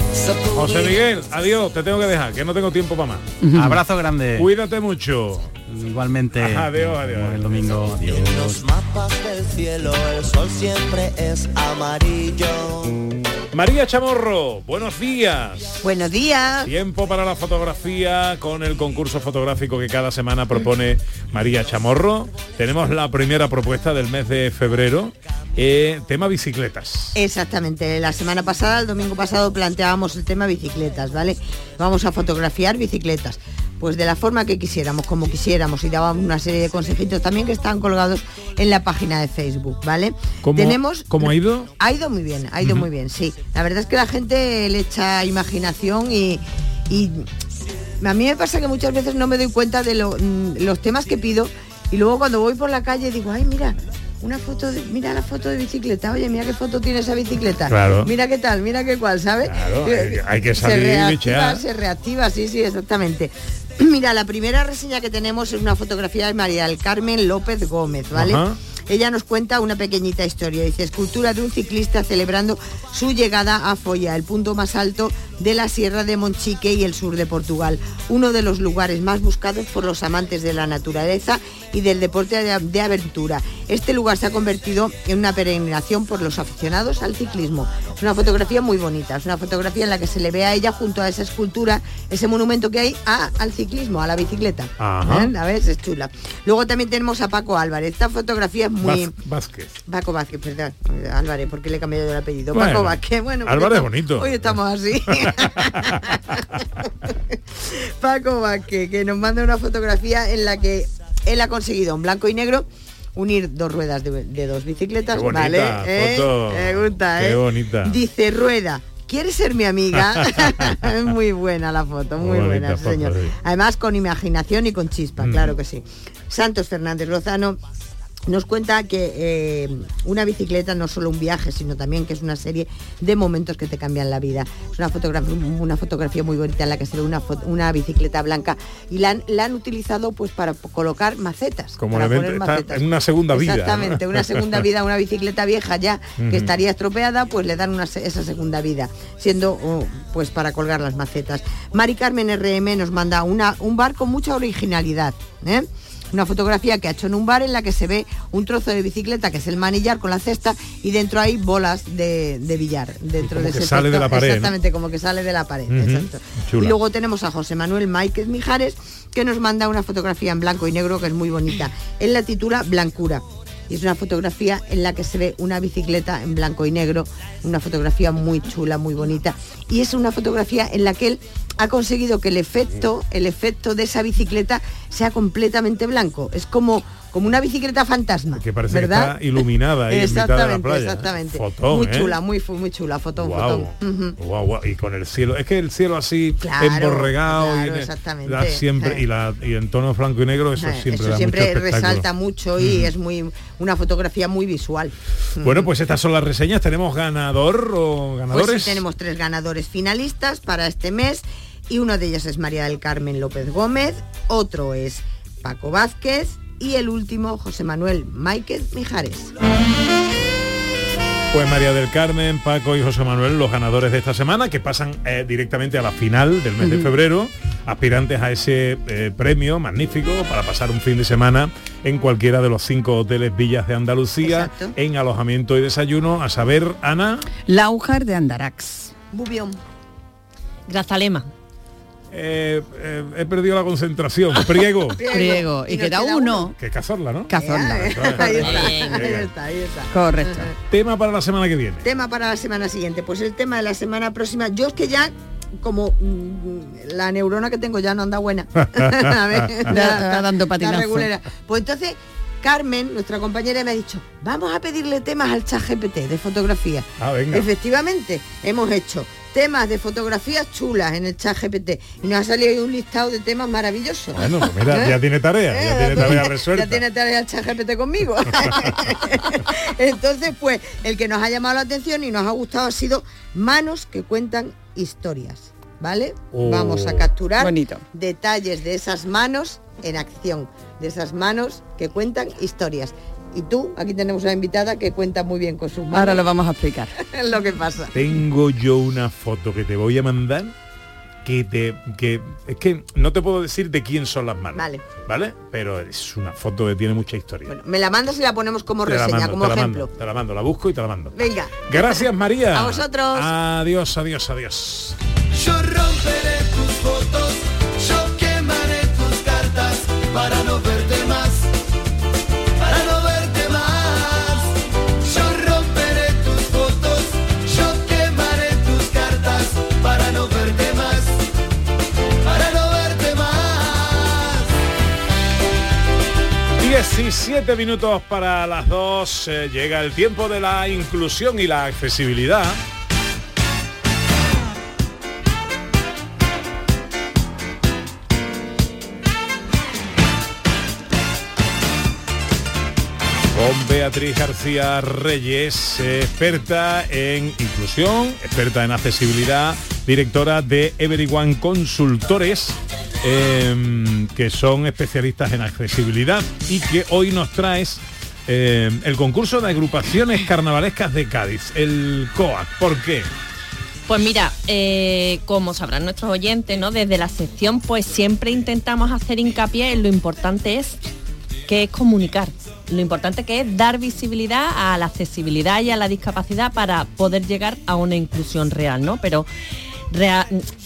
José Miguel, adiós, te tengo que dejar, que no tengo tiempo para más. Uh-huh. Abrazo grande. Cuídate mucho. igualmente. Adiós, adiós. El domingo. Adiós. En los mapas del cielo el sol siempre es amarillo. María Chamorro, buenos días. Buenos días. Tiempo para la fotografía con el concurso fotográfico que cada semana propone María Chamorro. Tenemos la primera propuesta del mes de febrero, eh, tema bicicletas. Exactamente, la semana pasada, el domingo pasado, planteábamos el tema bicicletas, ¿vale? Vamos a fotografiar bicicletas, pues de la forma que quisiéramos, como quisiéramos, y dábamos una serie de consejitos también que están colgados en la página de Facebook, ¿vale? ¿Cómo, Tenemos, ¿cómo ha ido? Ha ido muy bien, ha ido uh-huh. muy bien, sí. La verdad es que la gente le echa imaginación y, y a mí me pasa que muchas veces no me doy cuenta de lo, los temas que pido, y luego cuando voy por la calle digo, ay, mira, una foto, de, mira la foto de bicicleta, oye, mira qué foto tiene esa bicicleta, claro. Mira qué tal, mira qué cual, ¿sabes? Claro, hay, hay que salir se reactiva, bichear. se reactiva, sí, sí, exactamente. Mira, la primera reseña que tenemos es una fotografía de María del Carmen López Gómez, ¿vale? Ajá. Ella nos cuenta una pequeñita historia. Dice, escultura de un ciclista celebrando su llegada a Folla, el punto más alto de la Sierra de Monchique y el sur de Portugal. Uno de los lugares más buscados por los amantes de la naturaleza y del deporte de, de aventura. Este lugar se ha convertido en una peregrinación por los aficionados al ciclismo. Es una fotografía muy bonita. Es una fotografía en la que se le ve a ella junto a esa escultura, ese monumento que hay a, al ciclismo, a la bicicleta. Ajá. ¿Eh? A ver, es chula. Luego también tenemos a Paco Álvarez. Esta fotografía es muy... Vázquez. Paco Vázquez, perdón. Álvarez, porque le he cambiado el apellido. Bueno, Paco Vázquez. Bueno, Álvarez es bonito. Hoy estamos así. Paco Vázquez, que nos manda una fotografía en la que él ha conseguido en blanco y negro unir dos ruedas de, de dos bicicletas. Qué bonita, ¿vale? ¿Eh? Foto. Me gusta, Qué ¿eh? bonita. Dice, rueda, ¿quieres ser mi amiga? Es muy buena la foto, muy, muy buena, foto, señor. Sí. Además con imaginación y con chispa, mm. claro que sí. Santos Fernández Lozano nos cuenta que eh, una bicicleta no es solo un viaje, sino también que es una serie de momentos que te cambian la vida. Es una fotografía, una fotografía muy bonita en la que se ve una, una bicicleta blanca y la han, la han utilizado pues para colocar macetas. Como para poner macetas. En una segunda vida. Exactamente, ¿no? Una segunda vida a una bicicleta vieja ya que uh-huh. estaría estropeada, pues le dan una, esa segunda vida, siendo oh, pues para colgar las macetas. Mari Carmen R M nos manda una, un bar con mucha originalidad, ¿eh? Una fotografía que ha hecho en un bar en la que se ve un trozo de bicicleta que es el manillar con la cesta y dentro hay bolas de, de billar dentro como de que ese sale texto. De la pared, exactamente, ¿no? Como que sale de la pared. Uh-huh. Exacto. Chula. Y luego tenemos a José Manuel Máiquez Mijares, que nos manda una fotografía en blanco y negro que es muy bonita. Él la titula Blancura. Y es una fotografía en la que se ve una bicicleta en blanco y negro, una fotografía muy chula, muy bonita. Y es una fotografía en la que él ha conseguido que el efecto, el efecto de esa bicicleta sea completamente blanco. Es como, como una bicicleta fantasma. Que parece ¿verdad? Que está iluminada ahí en mitad de la playa. Exactamente. Fotón, muy ¿eh? chula, muy, muy chula, fotón, wow. fotón. Uh-huh. Wow, wow. Y con el cielo, es que el cielo así claro, emborregado claro, y, exactamente. Da siempre, sí. y, la, y en tono blanco y negro, eso sí. siempre eso da siempre mucho resalta mucho y uh-huh. es muy una fotografía muy visual. Bueno, pues estas son las reseñas. ¿Tenemos ganador o ganadores? Pues sí, tenemos tres ganadores finalistas para este mes y uno de ellos es María del Carmen López Gómez, otro es Paco Vázquez y el último José Manuel Máiquez Mijares. Pues María del Carmen, Paco y José Manuel, los ganadores de esta semana, que pasan eh, directamente a la final del mes uh-huh. de febrero, aspirantes a ese eh, premio magnífico para pasar un fin de semana en cualquiera de los cinco hoteles Villas de Andalucía. Exacto. En alojamiento y desayuno, a saber, Ana. Laujar de Andarax. Bubión. Grazalema. Eh, eh, he perdido la concentración. Priego. Priego. Y, y queda uno. uno. Que Cazorla, ¿no? Cazorla. Ahí está, ahí está, ahí está. Correcto. Tema para la semana que viene. Tema para la semana siguiente. Pues el tema de la semana próxima. Yo es que ya como mmm, la neurona que tengo ya no anda buena. A ver, está, está dando patinazo. Pues entonces Carmen, nuestra compañera, me ha dicho, vamos a pedirle temas al ChatGPT de fotografía. Ah, venga. Efectivamente, hemos hecho temas de fotografías chulas en el ChatGPT y nos ha salido ahí un listado de temas maravillosos. Bueno, pues mira, ¿eh? ya tiene tarea, ya tiene tarea resuelta. Ya tiene tarea el ChatGPT conmigo. Entonces, pues, el que nos ha llamado la atención y nos ha gustado ha sido manos que cuentan historias, ¿vale? Oh, vamos a capturar bonito. detalles de esas manos en acción, de esas manos que cuentan historias. Y tú, aquí tenemos una invitada que cuenta muy bien con sus manos. Ahora lo vamos a explicar. Es lo que pasa. Tengo yo una foto que te voy a mandar que te que es que no te puedo decir de quién son las manos. Vale. ¿Vale? Pero es una foto que tiene mucha historia. Bueno, me la mandas y la ponemos como te reseña, mando, como te ejemplo. La mando, te la mando, la busco y te la mando. Venga. Gracias, María. A vosotros. Adiós, adiós, adiós. Yo romperé tus fotos, yo quemaré tus cartas para no verte más, para no verte más. Yo romperé tus fotos, yo quemaré tus cartas para no verte más, para no verte más. diecisiete minutos para las dos. Eh, llega el tiempo de la inclusión y la accesibilidad. Con Beatriz García Reyes, experta en inclusión, experta en accesibilidad, directora de Everyone Consultores, eh, que son especialistas en accesibilidad y que hoy nos traes eh, el concurso de agrupaciones carnavalescas de Cádiz, el COAC. ¿Por qué? Pues mira, eh, como sabrán nuestros oyentes, ¿no? Desde la sección pues siempre intentamos hacer hincapié en lo importante es que es comunicar. Lo importante que es dar visibilidad a la accesibilidad y a la discapacidad para poder llegar a una inclusión real, ¿no? Pero real,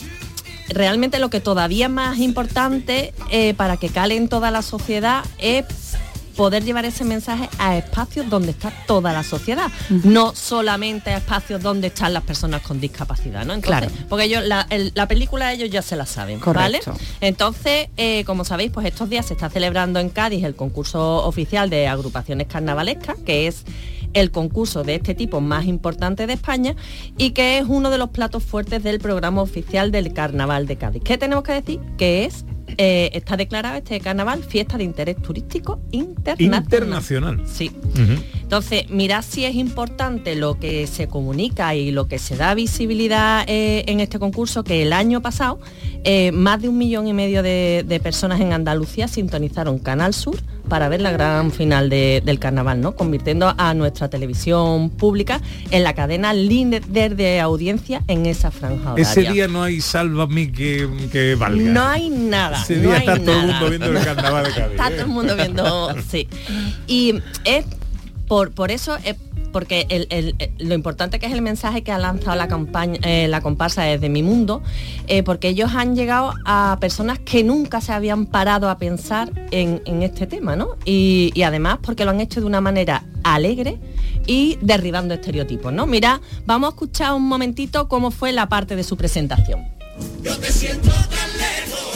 realmente lo que todavía es más importante eh, para que cale en toda la sociedad es poder llevar ese mensaje a espacios donde está toda la sociedad, uh-huh. no solamente a espacios donde están las personas con discapacidad, ¿no? Entonces, claro. Porque ellos, la, el, la película ellos ya se la saben, correcto. ¿Vale? Entonces, eh, como sabéis, pues estos días se está celebrando en Cádiz el concurso oficial de agrupaciones carnavalescas, que es el concurso de este tipo más importante de España y que es uno de los platos fuertes del programa oficial del Carnaval de Cádiz. ¿Qué tenemos que decir? Que es Eh, está declarado este carnaval fiesta de interés turístico internacional. Internacional. Sí. Uh-huh. Entonces, mirad si es importante lo que se comunica y lo que se da visibilidad eh, en este concurso, que el año pasado eh, más de un millón y medio de, de personas en Andalucía sintonizaron Canal Sur para ver la gran final de, del carnaval, ¿no? Convirtiendo a nuestra televisión pública en la cadena líder de audiencia en esa franja horaria. Ese día no hay Sálvame que, que valga. No hay nada. Ese no día hay está nada. todo el mundo viendo el carnaval de Cádiz. Está ¿eh? todo el mundo viendo, sí. Y es por, por eso, es porque el, el, el, lo importante que es el mensaje que ha lanzado la, campaña, eh, la comparsa Desde Mi Mundo, eh, porque ellos han llegado a personas que nunca se habían parado a pensar en, en este tema, ¿no? Y, y además porque lo han hecho de una manera alegre y derribando estereotipos, ¿no? Mira, vamos a escuchar un momentito cómo fue la parte de su presentación. Yo te siento tan lejos.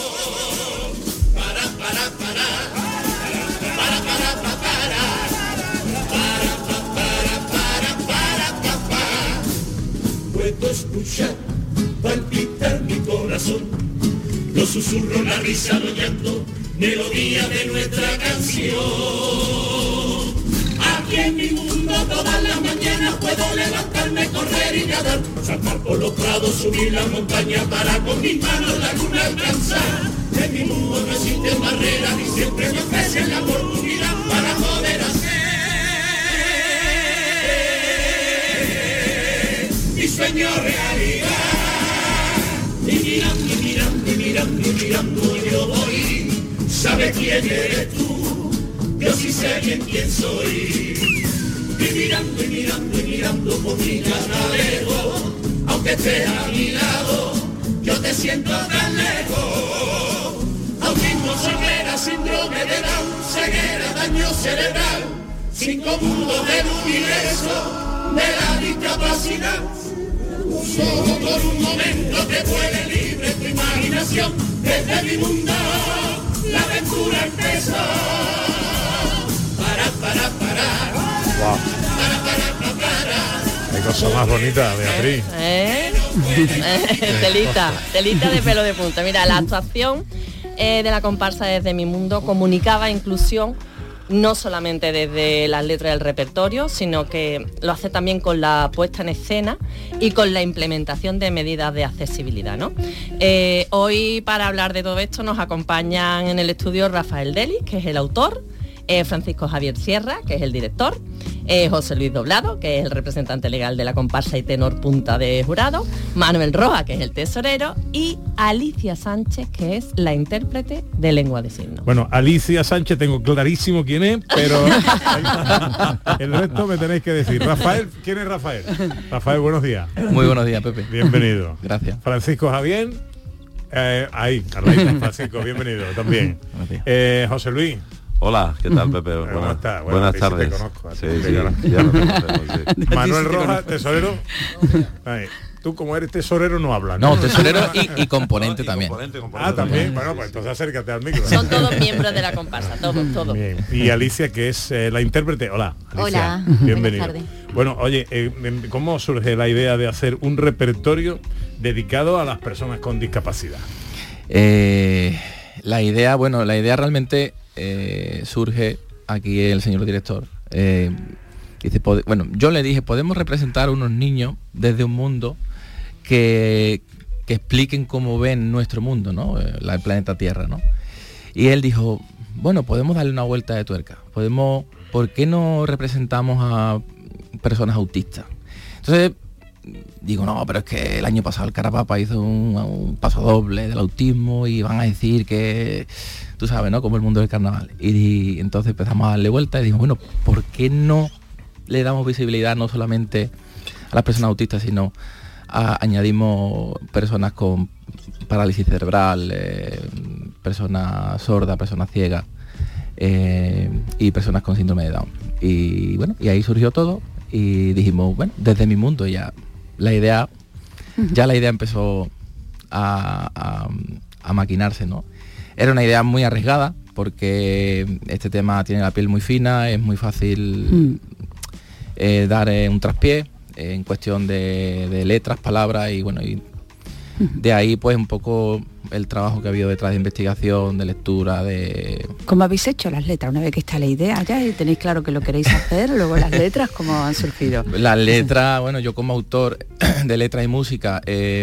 Para, para, para. Para, para, para, para. Para, para, para, para, para. Puedo escuchar palpitar mi corazón. Los susurros, la risa, los llantos, melodía de nuestra canción. Aquí en mi mundo todas las mañanas puedo levantarme, correr y nadar, saltar por los prados, subir la montaña para con mis manos la luna alcanzar. En mi mundo no existen barreras y siempre me ofrecen la oportunidad para poder hacer mi sueño realidad. Y mirando, y mirando, y mirando, y mirando yo voy. ¿Sabe quién eres tú? Yo sí sé bien quién soy. Y mirando, y mirando, y mirando por mi canalejo, aunque estés a mi lado, yo te siento tan lejos. Autismo, ceguera, síndrome de Down, ceguera, daño cerebral, cinco mundos del universo de la discapacidad. Solo por un momento te vuelve libre tu imaginación. Desde mi mundo la aventura empezó. Para, para, para. Wow. Qué cosa más bonita, Beatriz. ¿Eh? ¿Eh? telita, telita de pelo de punta. Mira, la actuación eh, de la comparsa Desde Mi Mundo comunicaba inclusión no solamente desde las letras del repertorio, sino que lo hace también con la puesta en escena y con la implementación de medidas de accesibilidad, ¿no? Eh, hoy, para hablar de todo esto, nos acompañan en el estudio Rafael Deli, que es el autor, eh, Francisco Javier Sierra, que es el director, eh, José Luis Doblado, que es el representante legal de la comparsa y tenor punta de jurado, Manuel Roja, que es el tesorero, y Alicia Sánchez, que es la intérprete de lengua de signos. Bueno, Alicia Sánchez tengo clarísimo quién es, pero el resto me tenéis que decir. Rafael, ¿quién es Rafael? Rafael, buenos días. Muy buenos días, Pepe. Bienvenido. Gracias. Francisco Javier, eh, ahí, Carlos Francisco, bienvenido también. Eh, José Luis. Hola, ¿qué tal, Pepe? ¿Cómo Buenas, estás? Bueno, buenas sí tardes. te conozco, sí, sí, sí, ya ya, ya lo conocemos, sí. Manuel Rojas, tesorero. Ay, tú como eres tesorero no hablas. No, tesorero y, y componente y también. Componente, componente, ah, también. Bueno, pues entonces acércate al micro. Son todos miembros de la comparsa, todos, todos. Bien. Y Alicia, que es eh, la intérprete. Hola, Alicia. Hola. Bienvenido. Buenas tardes. Bueno, oye, eh, ¿cómo surge la idea de hacer un repertorio dedicado a las personas con discapacidad? Eh, la idea, bueno, la idea realmente eh, surge aquí el señor director. Eh, dice, bueno, yo le dije, podemos representar a unos niños desde un mundo que, que expliquen cómo ven nuestro mundo, ¿no? La, el planeta Tierra, ¿no? Y él dijo, bueno, podemos darle una vuelta de tuerca. Podemos, ¿por qué no representamos a personas autistas? Entonces digo, no, pero es que el año pasado el Carapapa hizo un, un paso doble del autismo y van a decir que, tú sabes, ¿no? Como el mundo del carnaval. Y, y entonces empezamos a darle vuelta y dijimos, bueno, ¿por qué no le damos visibilidad no solamente a las personas autistas, sino a, añadimos personas con parálisis cerebral, eh, personas sordas, personas ciegas eh, y personas con síndrome de Down? Y bueno, y ahí surgió todo y dijimos, bueno, desde mi mundo ya la idea, ya la idea empezó a, a, a maquinarse, ¿no? Era una idea muy arriesgada porque este tema tiene la piel muy fina, es muy fácil mm. eh, dar eh, un traspié eh, en cuestión de, de letras, palabras y bueno, y de ahí pues un poco el trabajo que ha habido detrás de investigación, de lectura, de... ¿Cómo habéis hecho las letras? Una vez que está la idea ya y tenéis claro que lo queréis hacer, luego las letras, ¿cómo han surgido? Las letras, bueno, yo como autor de letras y música, eh,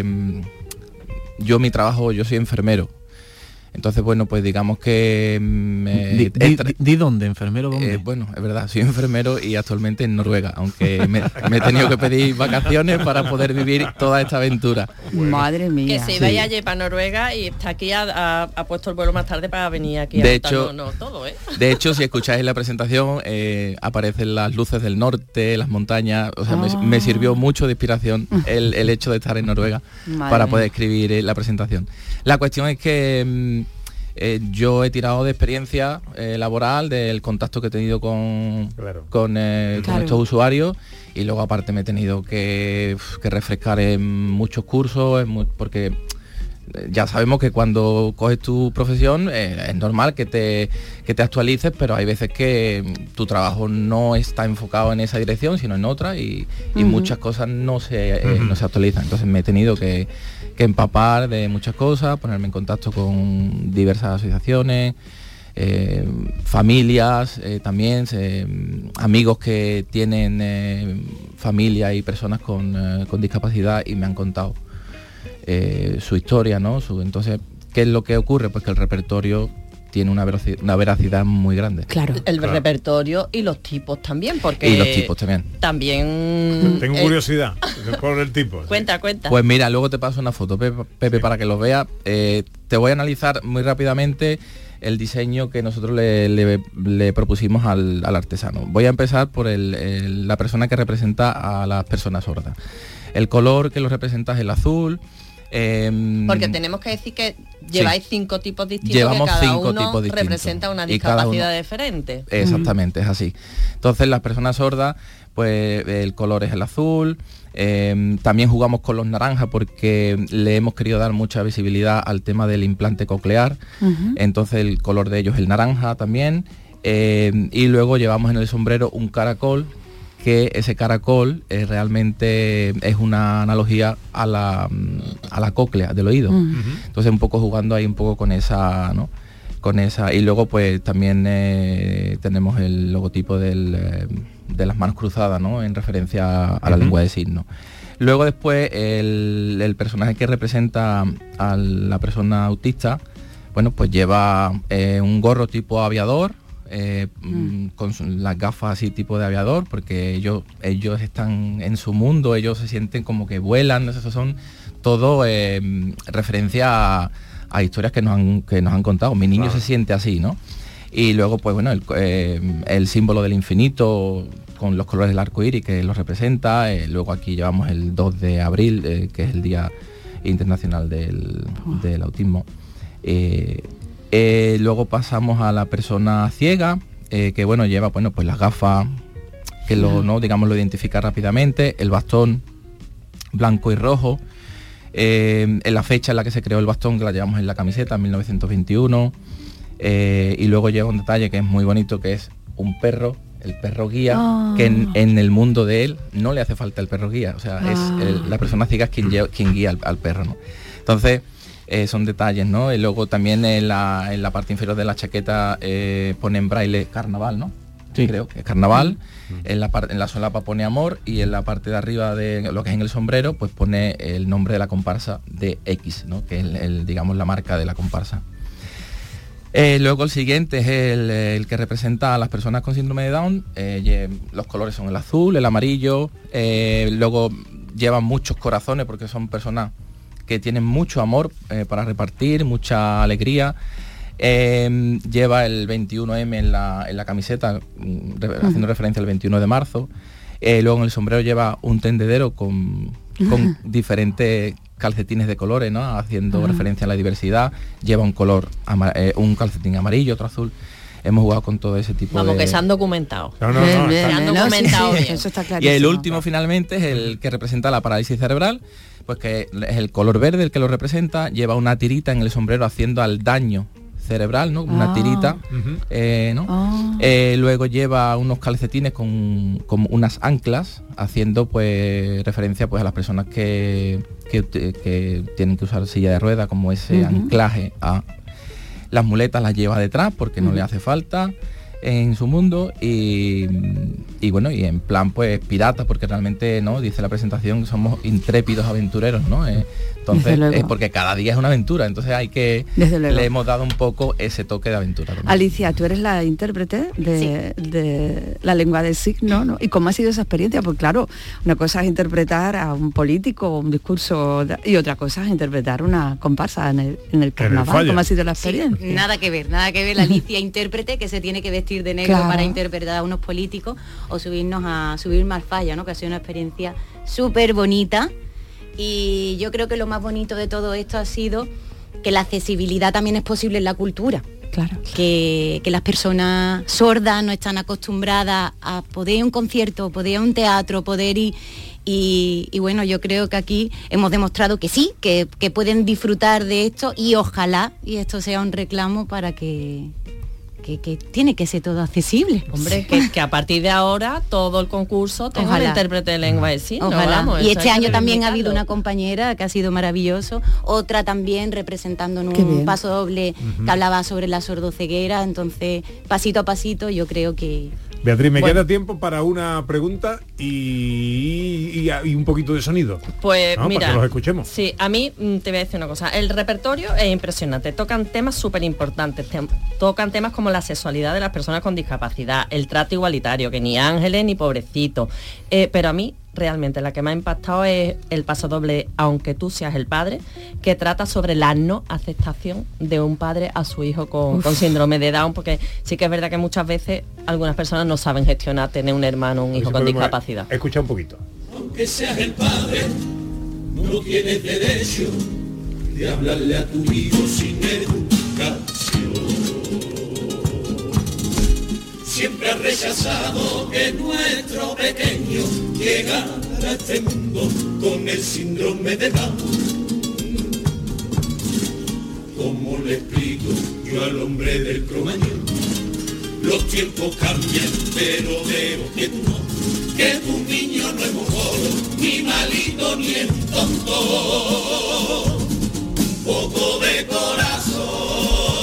yo mi trabajo, yo soy enfermero. Entonces, bueno, pues digamos que... Me, di, di, di, di dónde, enfermero, ¿dónde? Eh, bueno, es verdad, soy enfermero y actualmente en Noruega, aunque me, me he tenido que pedir vacaciones para poder vivir toda esta aventura. Bueno. Madre mía. Que se iba sí. allí para Noruega y está aquí, ha, ha, ha puesto el vuelo más tarde para venir aquí de a hecho, no, no, todo, ¿eh? De hecho, si escucháis la presentación, eh, aparecen las luces del norte, las montañas, o sea, oh. me, me sirvió mucho de inspiración el, el hecho de estar en Noruega Madre para poder escribir eh, la presentación. La cuestión es que... Eh, yo he tirado de experiencia eh, laboral, del contacto que he tenido con, claro. con, eh, claro. con estos usuarios y luego aparte me he tenido que, que refrescar en muchos cursos, en mu porque ya sabemos que cuando coges tu profesión eh, es normal que te, que te actualices, pero hay veces que tu trabajo no está enfocado en esa dirección, sino en otra y, y uh-huh. muchas cosas no se, eh, uh-huh. no se actualizan. Entonces me he tenido que... que empapar de muchas cosas, ponerme en contacto con diversas asociaciones, eh, familias, eh, también eh, amigos que tienen eh, familia y personas con, eh, con discapacidad y me han contado eh, su historia, ¿no? Su, entonces, ¿qué es lo que ocurre? Pues que el repertorio tiene una veracidad, una veracidad muy grande. Claro. El claro. repertorio y los tipos también, porque... Y los tipos también. También... Tengo curiosidad por el tipo. Cuenta, sí. cuenta. Pues mira, luego te paso una foto, Pepe, Pepe sí. para que lo veas. Eh, te voy a analizar muy rápidamente el diseño que nosotros le, le, le propusimos al, al artesano. Voy a empezar por el, el, la persona que representa a las personas sordas. El color que lo representa es el azul. Eh, Porque tenemos que decir que lleváis sí. cinco tipos distintos, Llevamos que cada cinco uno tipos distintos, representa una discapacidad diferente. Exactamente, uh-huh. es así. Entonces las personas sordas, pues el color es el azul. Eh, también jugamos con los naranjas porque le hemos querido dar mucha visibilidad al tema del implante coclear. Uh-huh. Entonces el color de ellos es el naranja también. Eh, y luego llevamos en el sombrero un caracol, que ese caracol eh, realmente es una analogía a la, a la cóclea del oído. Uh-huh. Entonces un poco jugando ahí un poco con esa, ¿no? Con esa. Y luego pues también eh, tenemos el logotipo del, eh, de las manos cruzadas, ¿no? En referencia a la uh-huh. lengua de signos. Luego después el, el personaje que representa a la persona autista, bueno, pues lleva eh, un gorro tipo aviador, eh, mm. con su, las gafas así tipo de aviador, porque ellos, ellos están en su mundo, ellos se sienten como que vuelan, eso son todo eh, referencia a, a historias que nos han, que nos han contado. Mi niño claro. se siente así, ¿no? Y luego, pues bueno, el, eh, el símbolo del infinito con los colores del arco iris que lo representa. Eh, luego aquí llevamos el dos de abril, eh, que es el Día Internacional del, oh. del Autismo. Eh, Eh, luego pasamos a la persona ciega, eh, que bueno, lleva bueno, pues las gafas, que lo, no, digamos, lo identifica rápidamente, el bastón blanco y rojo, eh, en la fecha en la que se creó el bastón, que la llevamos en la camiseta, en mil novecientos veintiuno, eh, y luego lleva un detalle que es muy bonito, que es un perro, el perro guía, oh. que en, en el mundo de él no le hace falta el perro guía, o sea, oh. es el, la persona ciega es quien, lleva, quien guía al, al perro, ¿no? Entonces, Eh, son detalles, ¿no? Y luego también en la, en la parte inferior de la chaqueta eh, pone en braille carnaval, ¿no? Sí. Creo que es carnaval. Mm. En la parte, en la solapa pone amor, y en la parte de arriba de lo que es en el sombrero, pues pone el nombre de la comparsa de X, ¿no? Que es el, el, digamos, la marca de la comparsa. Eh, luego el siguiente es el, el que representa a las personas con síndrome de Down. Eh, los colores son el azul, el amarillo. Eh, luego llevan muchos corazones porque son personas que tienen mucho amor eh, para repartir, mucha alegría. Eh, lleva el veintiuno eme en la, en la camiseta, re, uh-huh. haciendo referencia al veintiuno de marzo. Eh, luego en el sombrero lleva un tendedero con, con uh-huh. diferentes calcetines de colores, ¿no? Haciendo uh-huh. referencia a la diversidad. Lleva un color, ama, eh, un calcetín amarillo, otro azul. Hemos jugado con todo ese tipo Vamos, de... Vamos, que se han documentado. No, no, no, se han documentado bien. Eso está clarísimo. Y el último finalmente es el que representa la parálisis cerebral, pues que es el color verde el que lo representa, lleva una tirita en el sombrero haciendo al daño cerebral, ¿no? Una ah. tirita, uh-huh. eh, ¿no? Ah. Eh, luego lleva unos calcetines con, con unas anclas, haciendo pues referencia pues a las personas que, que, que tienen que usar silla de rueda, como ese uh-huh. anclaje a... Las muletas las lleva detrás porque no uh-huh. le hace falta en su mundo, y, y bueno, y en plan pues pirata, porque realmente, ¿no? Dice la presentación que somos intrépidos aventureros, ¿no? Eh, entonces es porque cada día es una aventura, entonces hay que le hemos dado un poco ese toque de aventura también. Alicia, tú eres la intérprete de, sí. de la lengua de signo, ¿no? ¿Y cómo ha sido esa experiencia? Pues claro, una cosa es interpretar a un político, un discurso, y otra cosa es interpretar una comparsa en el, en el carnaval. ¿Cómo ha sido la experiencia? Sí, nada que ver, nada que ver la Alicia intérprete que se tiene que vestir de negro claro. para interpretar a unos políticos o subirnos a subir más falla, ¿no? Que ha sido una experiencia súper bonita, y yo creo que lo más bonito de todo esto ha sido que la accesibilidad también es posible en la cultura. Claro. Que, que las personas sordas no están acostumbradas a poder ir a un concierto, poder ir a un teatro, poder ir... Y, y bueno, yo creo que aquí hemos demostrado que sí, que, que pueden disfrutar de esto, y ojalá y esto sea un reclamo para que... Que, que tiene que ser todo accesible. Hombre, que, que a partir de ahora todo el concurso tenga un intérprete de lengua de signos. Ojalá. Vamos, y este año también ha habido una compañera que ha sido maravilloso, otra también representando en un paso doble uh-huh. que hablaba sobre la sordoceguera, entonces pasito a pasito yo creo que... Beatriz, me bueno. queda tiempo para una pregunta y, y, y un poquito de sonido. Pues ¿no? mira, para que los escuchemos. Sí, a mí te voy a decir una cosa. El repertorio es impresionante. Tocan temas súper importantes. Te, tocan temas como la sexualidad de las personas con discapacidad, el trato igualitario, que ni ángeles ni pobrecitos. Eh, pero a mí realmente la que me ha impactado es el paso doble Aunque tú seas el padre, que trata sobre la no aceptación de un padre a su hijo con, con síndrome de Down, porque sí que es verdad que muchas veces algunas personas no saben gestionar tener un hermano, un hijo con discapacidad. Escucha un poquito. Aunque seas el padre, no tienes derecho de hablarle a tu hijo sin educación. Siempre has rechazado que nuestro pequeño llegara a este mundo con el síndrome de Down. ¿Cómo le explico yo al hombre del Cromañón? Los tiempos cambian, pero veo que tú no, que tu niño no es mojolo, ni malito ni es tonto. Un poco de corazón.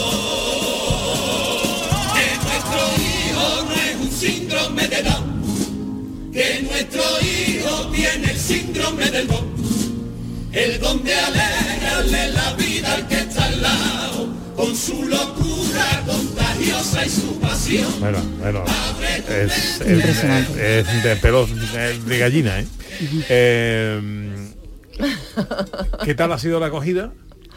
Síndrome de Down, que nuestro hijo tiene el síndrome del don, el don de alegrarle la vida al que está al lado, con su locura contagiada. rabiosa y su pasión. Bueno, bueno, es, es, es de pelos de, de gallina, ¿eh? Uh-huh. eh ¿Qué tal ha sido la acogida?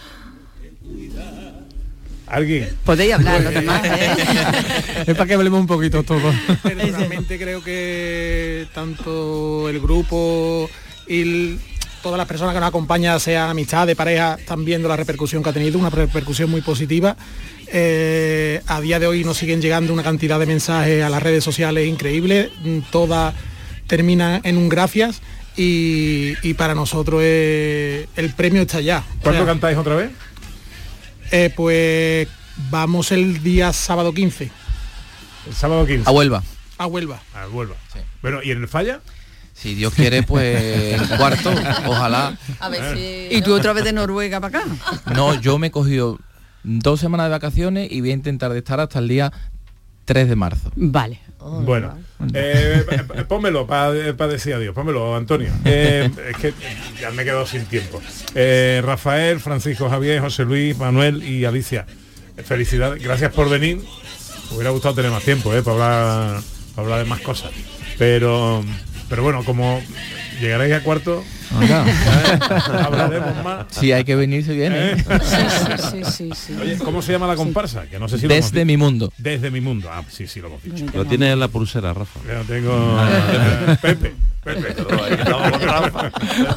¿Alguien? Podéis hablar los demás, ¿eh? Es para que hablemos un poquito todos. Realmente creo que tanto el grupo y el, todas las personas que nos acompañan, sean amistades, parejas, están viendo la repercusión que ha tenido, una repercusión muy positiva. Eh, a día de hoy nos siguen llegando una cantidad de mensajes a las redes sociales increíbles, todas terminan en un gracias y, y para nosotros eh, el premio está allá. ¿Cuándo o sea, cantáis otra vez? Eh, pues vamos el día sábado quince. El sábado quince. A Huelva. A Huelva. A Huelva. Sí. Bueno, ¿y en el Falla? Si Dios quiere, pues en cuarto, ojalá. A ver si... ¿Y tú otra vez de Noruega para acá? No, yo me he cogido dos semanas de vacaciones y voy a intentar de estar hasta el día tres de marzo. Vale. Oh, bueno, eh, pónmelo para pa decir adiós, pónmelo, Antonio. Eh, es que ya me he quedado sin tiempo. Eh, Rafael, Francisco Javier, José Luis, Manuel y Alicia, felicidades, gracias por venir. Me hubiera gustado tener más tiempo, eh, para hablar, para hablar de más cosas. Pero, pero bueno, como llegaréis a cuarto, hablaremos más. Si hay que venir, se viene. ¿Eh? Sí, sí, sí, sí. Oye, ¿cómo se llama la comparsa? Que no sé si lo Desde mi mundo. Desde mi mundo. Ah, sí, sí lo hemos dicho. Lo tiene en la pulsera, Rafa. Yo tengo eh, Pepe. Pepe. Pero ahí estamos con Rafa.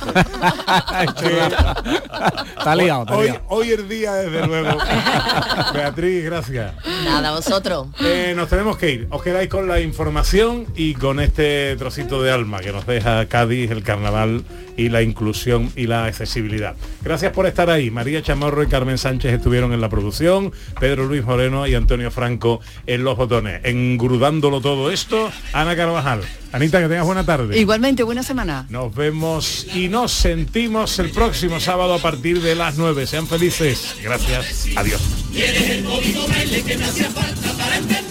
Está liado, está hoy, liado. hoy el día, desde luego. Beatriz, gracias. Nada, vosotros. Eh, nos tenemos que ir. Os quedáis con la información y con este trocito de alma que nos deja Cádiz, el carnaval y la inclusión y la accesibilidad. Gracias por estar ahí. María Chamorro y Carmen Sánchez estuvieron en la producción, Pedro Luis Moreno y Antonio Franco en los botones. Engrudándolo todo esto, Ana Carvajal. Anita, que tengas buena tarde. Igualmente, buena semana. Nos vemos y nos sentimos el próximo sábado a partir de las nueve. Sean felices. Gracias. Adiós. Y eres el bonito baile que me hacía falta para entender.